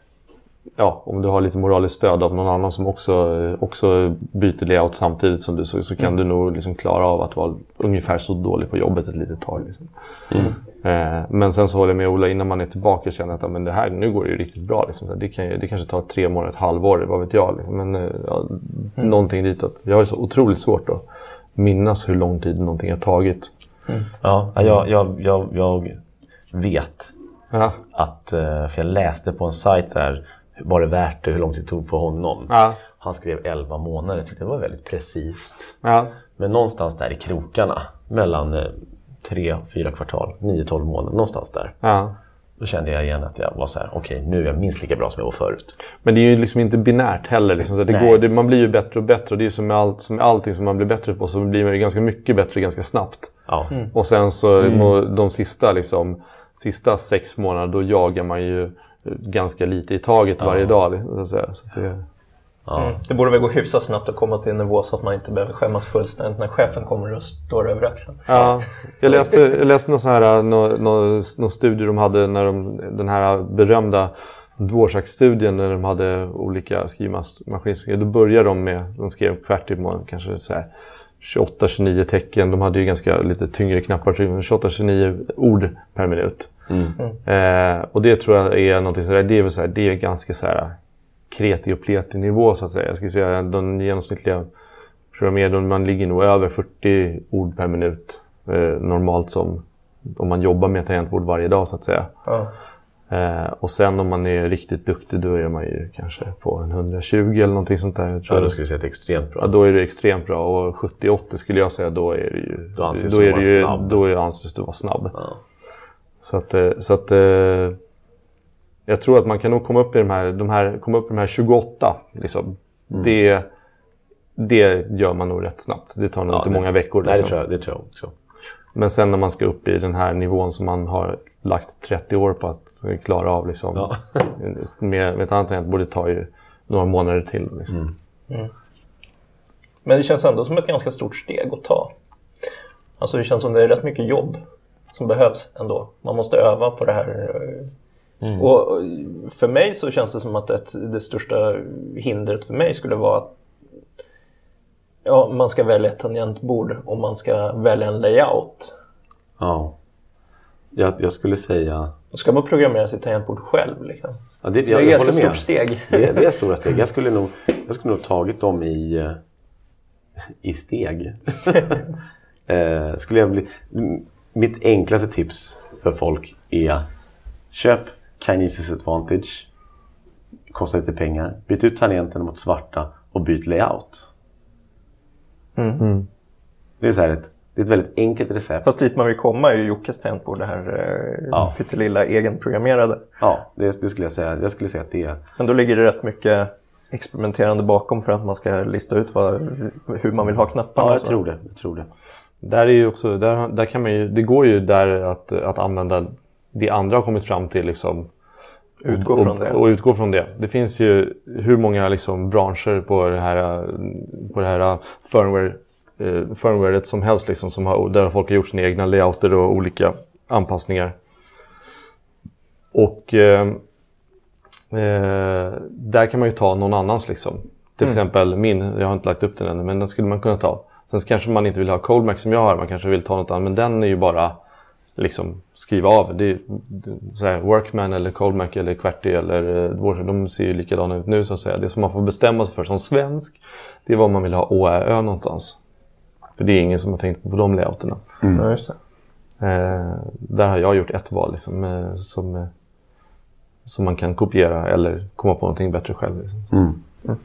ja, om du har lite moraliskt stöd av någon annan som också, också byter layout samtidigt som du, så, så kan mm. du nog liksom klara av att vara ungefär så dålig på jobbet ett litet tag liksom. Mm. Eh, men sen så håller jag med Ola, innan man är tillbaka känner jag att men det här, nu går det ju riktigt bra liksom. det, kan, det kanske tar tre månader, ett halvår, vad vet jag liksom. Men ja, mm. någonting ditåt. Jag har så otroligt svårt att minnas hur lång tid någonting har tagit. Mm. Ja, jag, jag, jag, jag vet ja. att, för jag läste på en sajt så här, var det värt det, hur lång tid det tog för honom. Ja. Han skrev elva månader, jag tyckte det var väldigt precis. Ja. Men någonstans där i krokarna, mellan tre, fyra kvartal, nio, tolv månader, någonstans där. Ja. Då kände jag igen att jag var så här, okej, okay, nu är jag minst lika bra som jag var förut. Men det är ju liksom inte binärt heller. Liksom. Så det går, det, man blir ju bättre och bättre. Och det är ju som med, allt, som med allting som man blir bättre på, så blir man ju ganska mycket bättre ganska snabbt. Ja. Mm. Och sen så mm. de sista, liksom, sista sex månader, då jagar man ju ganska lite i taget ja. varje dag. Så, så det, ja. mm. det borde väl gå hyfsat snabbt att komma till en nivå så att man inte behöver skämmas fullständigt när chefen kommer och står över axeln. Ja, jag läste, jag läste någon, så här, någon, någon, någon studie de hade när de, den här berömda Dvorak-studien när de hade olika skrivmaskiner. Då började de med, de skrev QWERTY kanske så här tjugoåtta tjugonio tecken. De hade ju ganska lite tyngre knappar, tjugoåtta tjugonio ord per minut. Mm. Mm. Eh, och det tror jag är någonting sådär, det är väl så här, det är ganska så här kreti och pleti nivå så att säga. Jag skulle säga den genomsnittliga programmeraren, man ligger nog över fyrtio ord per minut eh, normalt, som om man jobbar med tangentbord varje dag så att säga. Ja. Eh, och sen om man är riktigt duktig, då är man ju kanske på en hundratjugo eller någonting sånt där. Jag tror ja, då skulle jag säga att det är extremt bra. Ja, då är det extremt bra. Och sjuttio åttio skulle jag säga, då är det ju, då anses då du är vara det ju, snabb. Då är anses du vara snabb. Ja. Så att, så att jag tror att man kan nog komma upp i de här, de här, komma upp i de här tjugoåtta. Liksom. Mm. Det, det gör man nog rätt snabbt. Det tar nog ja, inte det, många veckor. Nej, liksom. det, tror jag, det tror jag också. Men sen när man ska upp i den här nivån som man har lagt trettio år på att klara av. Liksom, ja. med, med ett annat tangentbord, borde ta ju några månader till. Liksom. Mm. Mm. Men det känns ändå som ett ganska stort steg att ta. Alltså det känns som det är rätt mycket jobb som behövs ändå. Man måste öva på det här. Mm. Och för mig så känns det som att ett, det största hindret för mig skulle vara att ja, man ska välja ett tangentbord och man ska välja en layout. Ja. Jag, jag skulle säga... Då ska man programmera sitt tangentbord själv. Liksom. Ja, det, jag, det är ett ganska stort med. steg. Det, det är stora steg. Jag skulle nog, jag skulle nog tagit dem i, i steg. eh, skulle jag bli... Mitt enklaste tips för folk är köp Kinesis Advantage. Kostar lite pengar. Byt ut tangenterna mot svarta och byt layout. Mm. Mm. Det är så här ett, det är ett väldigt enkelt recept. Fast dit man vill komma är ju Jockes tangentbord, det här eh, ja. pyttelilla egenprogrammerade. Ja, det, det skulle jag säga. Jag skulle säga att det är... Men då ligger det rätt mycket experimenterande bakom för att man ska lista ut vad, hur man vill ha knapparna. Ja, jag tror det. Jag tror det. Där är ju också, där, där kan man ju, det går ju där att, att använda det andra har kommit fram till liksom, utgå och, från det. Och, och utgå från det. Det finns ju hur många liksom branscher på det här, på det här firmware, eh, firmwaret som helst liksom, som har, där folk har gjort sina egna layouter och olika anpassningar. Och eh, eh, där kan man ju ta någon annans liksom. Till mm. exempel min, jag har inte lagt upp den ännu, men den skulle man kunna ta. Sen kanske man inte vill ha Coldmac som jag har, man kanske vill ta något annat, men den är ju bara liksom skriva av. Det är så här, Workman eller Coldmac eller QWERTY eller Dvorak, de ser ju likadana ut nu så att säga. Det som man får bestämma sig för som svensk, det är vad man vill ha Å, Ä, Ö någonstans. För det är ingen som har tänkt på de layouterna. Mm. Ja, just det. Eh, där har jag gjort ett val liksom, eh, som, eh, som man kan kopiera eller komma på någonting bättre själv. Liksom. Mm. Mm.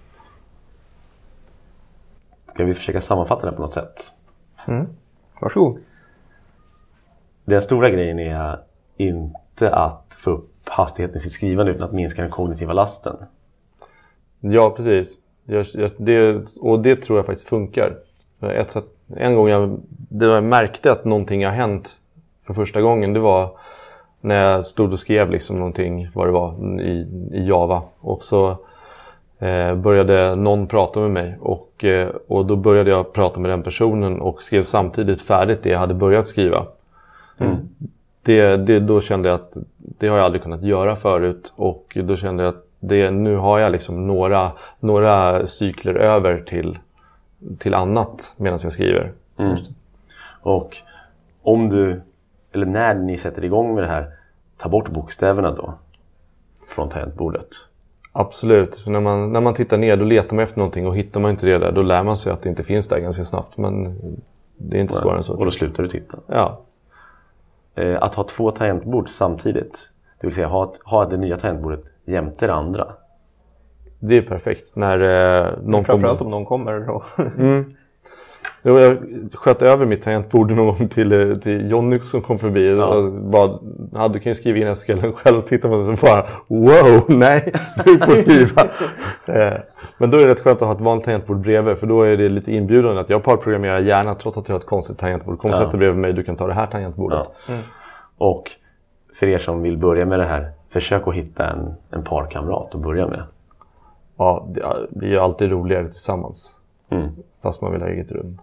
Ska vi försöka sammanfatta det på något sätt? Mm. Varsågod. Den stora grejen är inte att få upp hastigheten i sitt skrivande utan att minska den kognitiva lasten. Ja, precis. Jag, jag, det, och det tror jag faktiskt funkar. Ett sätt, en gång jag, det jag märkte att någonting har hänt för första gången, det var när jag stod och skrev liksom någonting, vad det var, i, i Java. Och så eh, började någon prata med mig och, eh, och då började jag prata med den personen och skrev samtidigt färdigt det jag hade börjat skriva. Mm. Det, det, då kände jag att det har jag aldrig kunnat göra förut, och då kände jag att det, nu har jag liksom några, några cykler över till, till annat medan jag skriver. Mm. Och om du, eller när ni sätter igång med det här, ta bort bokstäverna då från tangentbordet. Absolut, för när man, när man tittar ner då letar man efter någonting, och hittar man inte det där, då lär man sig att det inte finns där ganska snabbt, men det är inte svårare än så. Och då slutar du titta. Ja. Eh, att ha två tangentbord samtidigt, det vill säga ha, ett, ha det nya tangentbordet jämte det andra. Det är perfekt. När eh, någon framförallt kommer... om någon kommer. Och mm. Jo, jag sköt över mitt tangentbord någon gång till, till Jonny som kom förbi. Ja. Och bara, ja, du kan ju skriva in en skällen själv, och tittar man så bara, wow, nej, du får skriva. eh, men då är det rätt skönt att ha ett vanligt tangentbord bredvid, för då är det lite inbjudande att jag parprogrammerar gärna trots att jag har ett konstigt tangentbord. Kom och sätt dig bredvid mig, du kan ta det här tangentbordet. Ja. Mm. Och för er som vill börja med det här, försök att hitta en, en parkamrat att börja med. Ja, det, det är ju alltid roligare tillsammans. Mm. Fast man vill ha eget rum.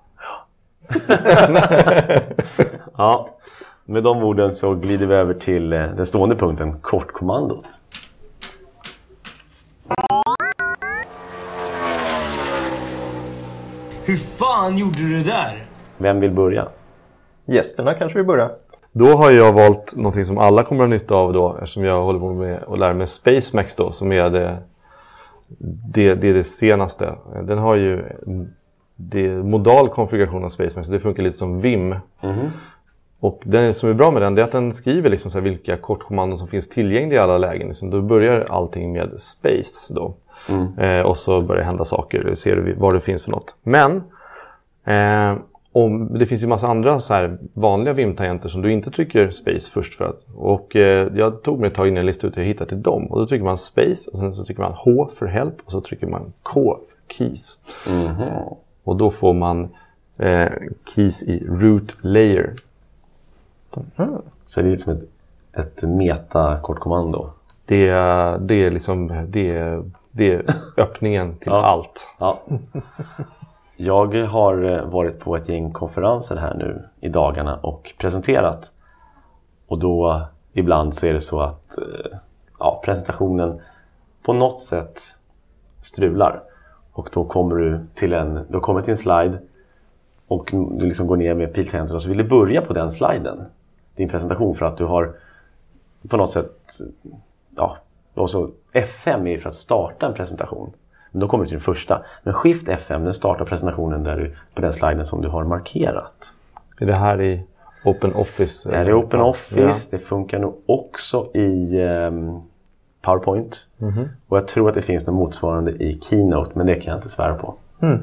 Ja, med de orden så glider vi över till den stående punkten, kortkommandot. Hur fan gjorde du det där? Vem vill börja? Gästerna kanske vill börja. Då har jag valt någonting som alla kommer att ha nytta av då, eftersom jag håller på med att lära mig SpaceMax då, som är det, det, det, är det senaste. Den har ju det modal konfiguration av SpaceMax, så det funkar lite som Vim. Mm-hmm. Och det som är bra med den, det är att den skriver liksom så här vilka kortkommandon som finns tillgängliga i alla lägen. Liksom då börjar allting med Space då. Mm. Eh, och så börjar det hända saker, ser du vad det finns för något. Men eh, om, det finns ju massa andra så här vanliga Vim-tangenter som du inte trycker Space först för att. Och eh, jag tog mig ett tag in i en lista ut och jag hittade till dem. Och då trycker man Space, och sen så trycker man H för Help, och så trycker man K för Keys. Mm-hmm. Och då får man eh, keys i root layer. Mm. Så det är liksom ett, ett meta-kortkommando. Det, det är liksom det, det är öppningen till ja. allt. Ja. Jag har varit på ett gäng konferenser här nu i dagarna och presenterat. Och då ibland så är det så att ja, presentationen på något sätt strular. Och då kommer du till en, då kommer till en slide och du liksom går ner med piltangenten och så vill du börja på den sliden. Din presentation, för att du har på något sätt, ja, och så F fem är för att starta en presentation. Men då kommer du till den första. Men Shift F fem, den startar presentationen där du, på den sliden som du har markerat. Är det här i OpenOffice? Det här är OpenOffice. Ja. Det funkar nog också i um, PowerPoint. Mm-hmm. Och jag tror att det finns något motsvarande i Keynote, men det kan jag inte svära på. Mm.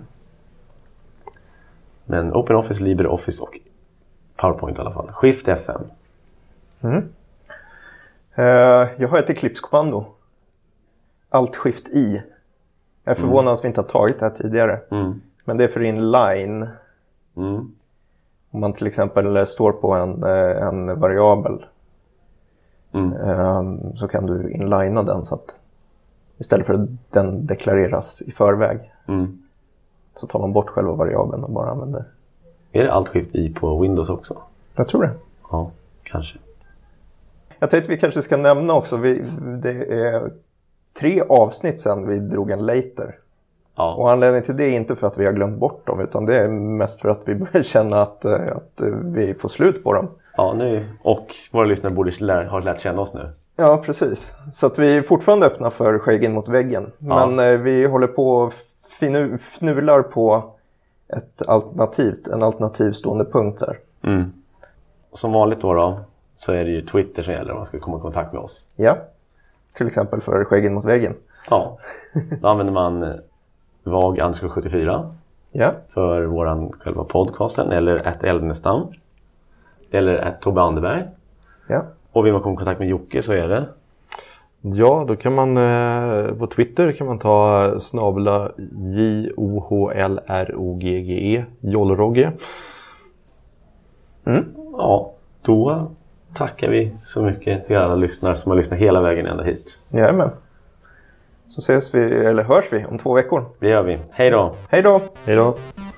Men OpenOffice, LibreOffice och PowerPoint i alla fall. Shift F fem. Mm. Uh, jag har ett Eclipse-kommando. Alt-Shift-I. Jag är förvånad mm. att vi inte har tagit det här tidigare. Mm. Men det är för inline. Mm. Om man till exempel står på en, en variabel. Mm. Um, så kan du inlinea den så att istället för att den deklareras i förväg. Mm. Så tar man bort själva variabeln och bara använder. Är det Alt-Shift-I på Windows också? Jag tror det. Ja, kanske. Jag tänkte vi kanske ska nämna också. Vi, det är tre avsnitt sedan vi drog en later. Ja. Och anledningen till det är inte för att vi har glömt bort dem, utan det är mest för att vi börjar känna att, att vi får slut på dem. Ja, nu, och våra lyssnare borde lära, ha lärt känna oss nu. Ja, precis. Så att vi är fortfarande öppna för skäggen mot väggen. Ja. Men eh, vi håller på och finu, fnular på ett alternativt, en alternativ stående punkt där. Mm. Och som vanligt då, då så är det ju Twitter som gäller om man ska komma i kontakt med oss. Ja. Till exempel för Skäggen mot väggen. Ja, då använder man vag underscore sjuttiofyra Ja. för våran själva podcasten. Eller at Elvnestam. Eller at Tobbe Anderberg. Ja. Och vill man komma i kontakt med Jocke så är det... Ja, då kan man eh, på Twitter kan man ta snabla J O H L R O G G E Jollrogge. Mm. Ja, då tackar vi så mycket till alla lyssnare som har lyssnat hela vägen ända hit. Jajamän. Så ses vi, eller hörs vi om två veckor. Det gör vi. Hej då! Hej då! Hej då!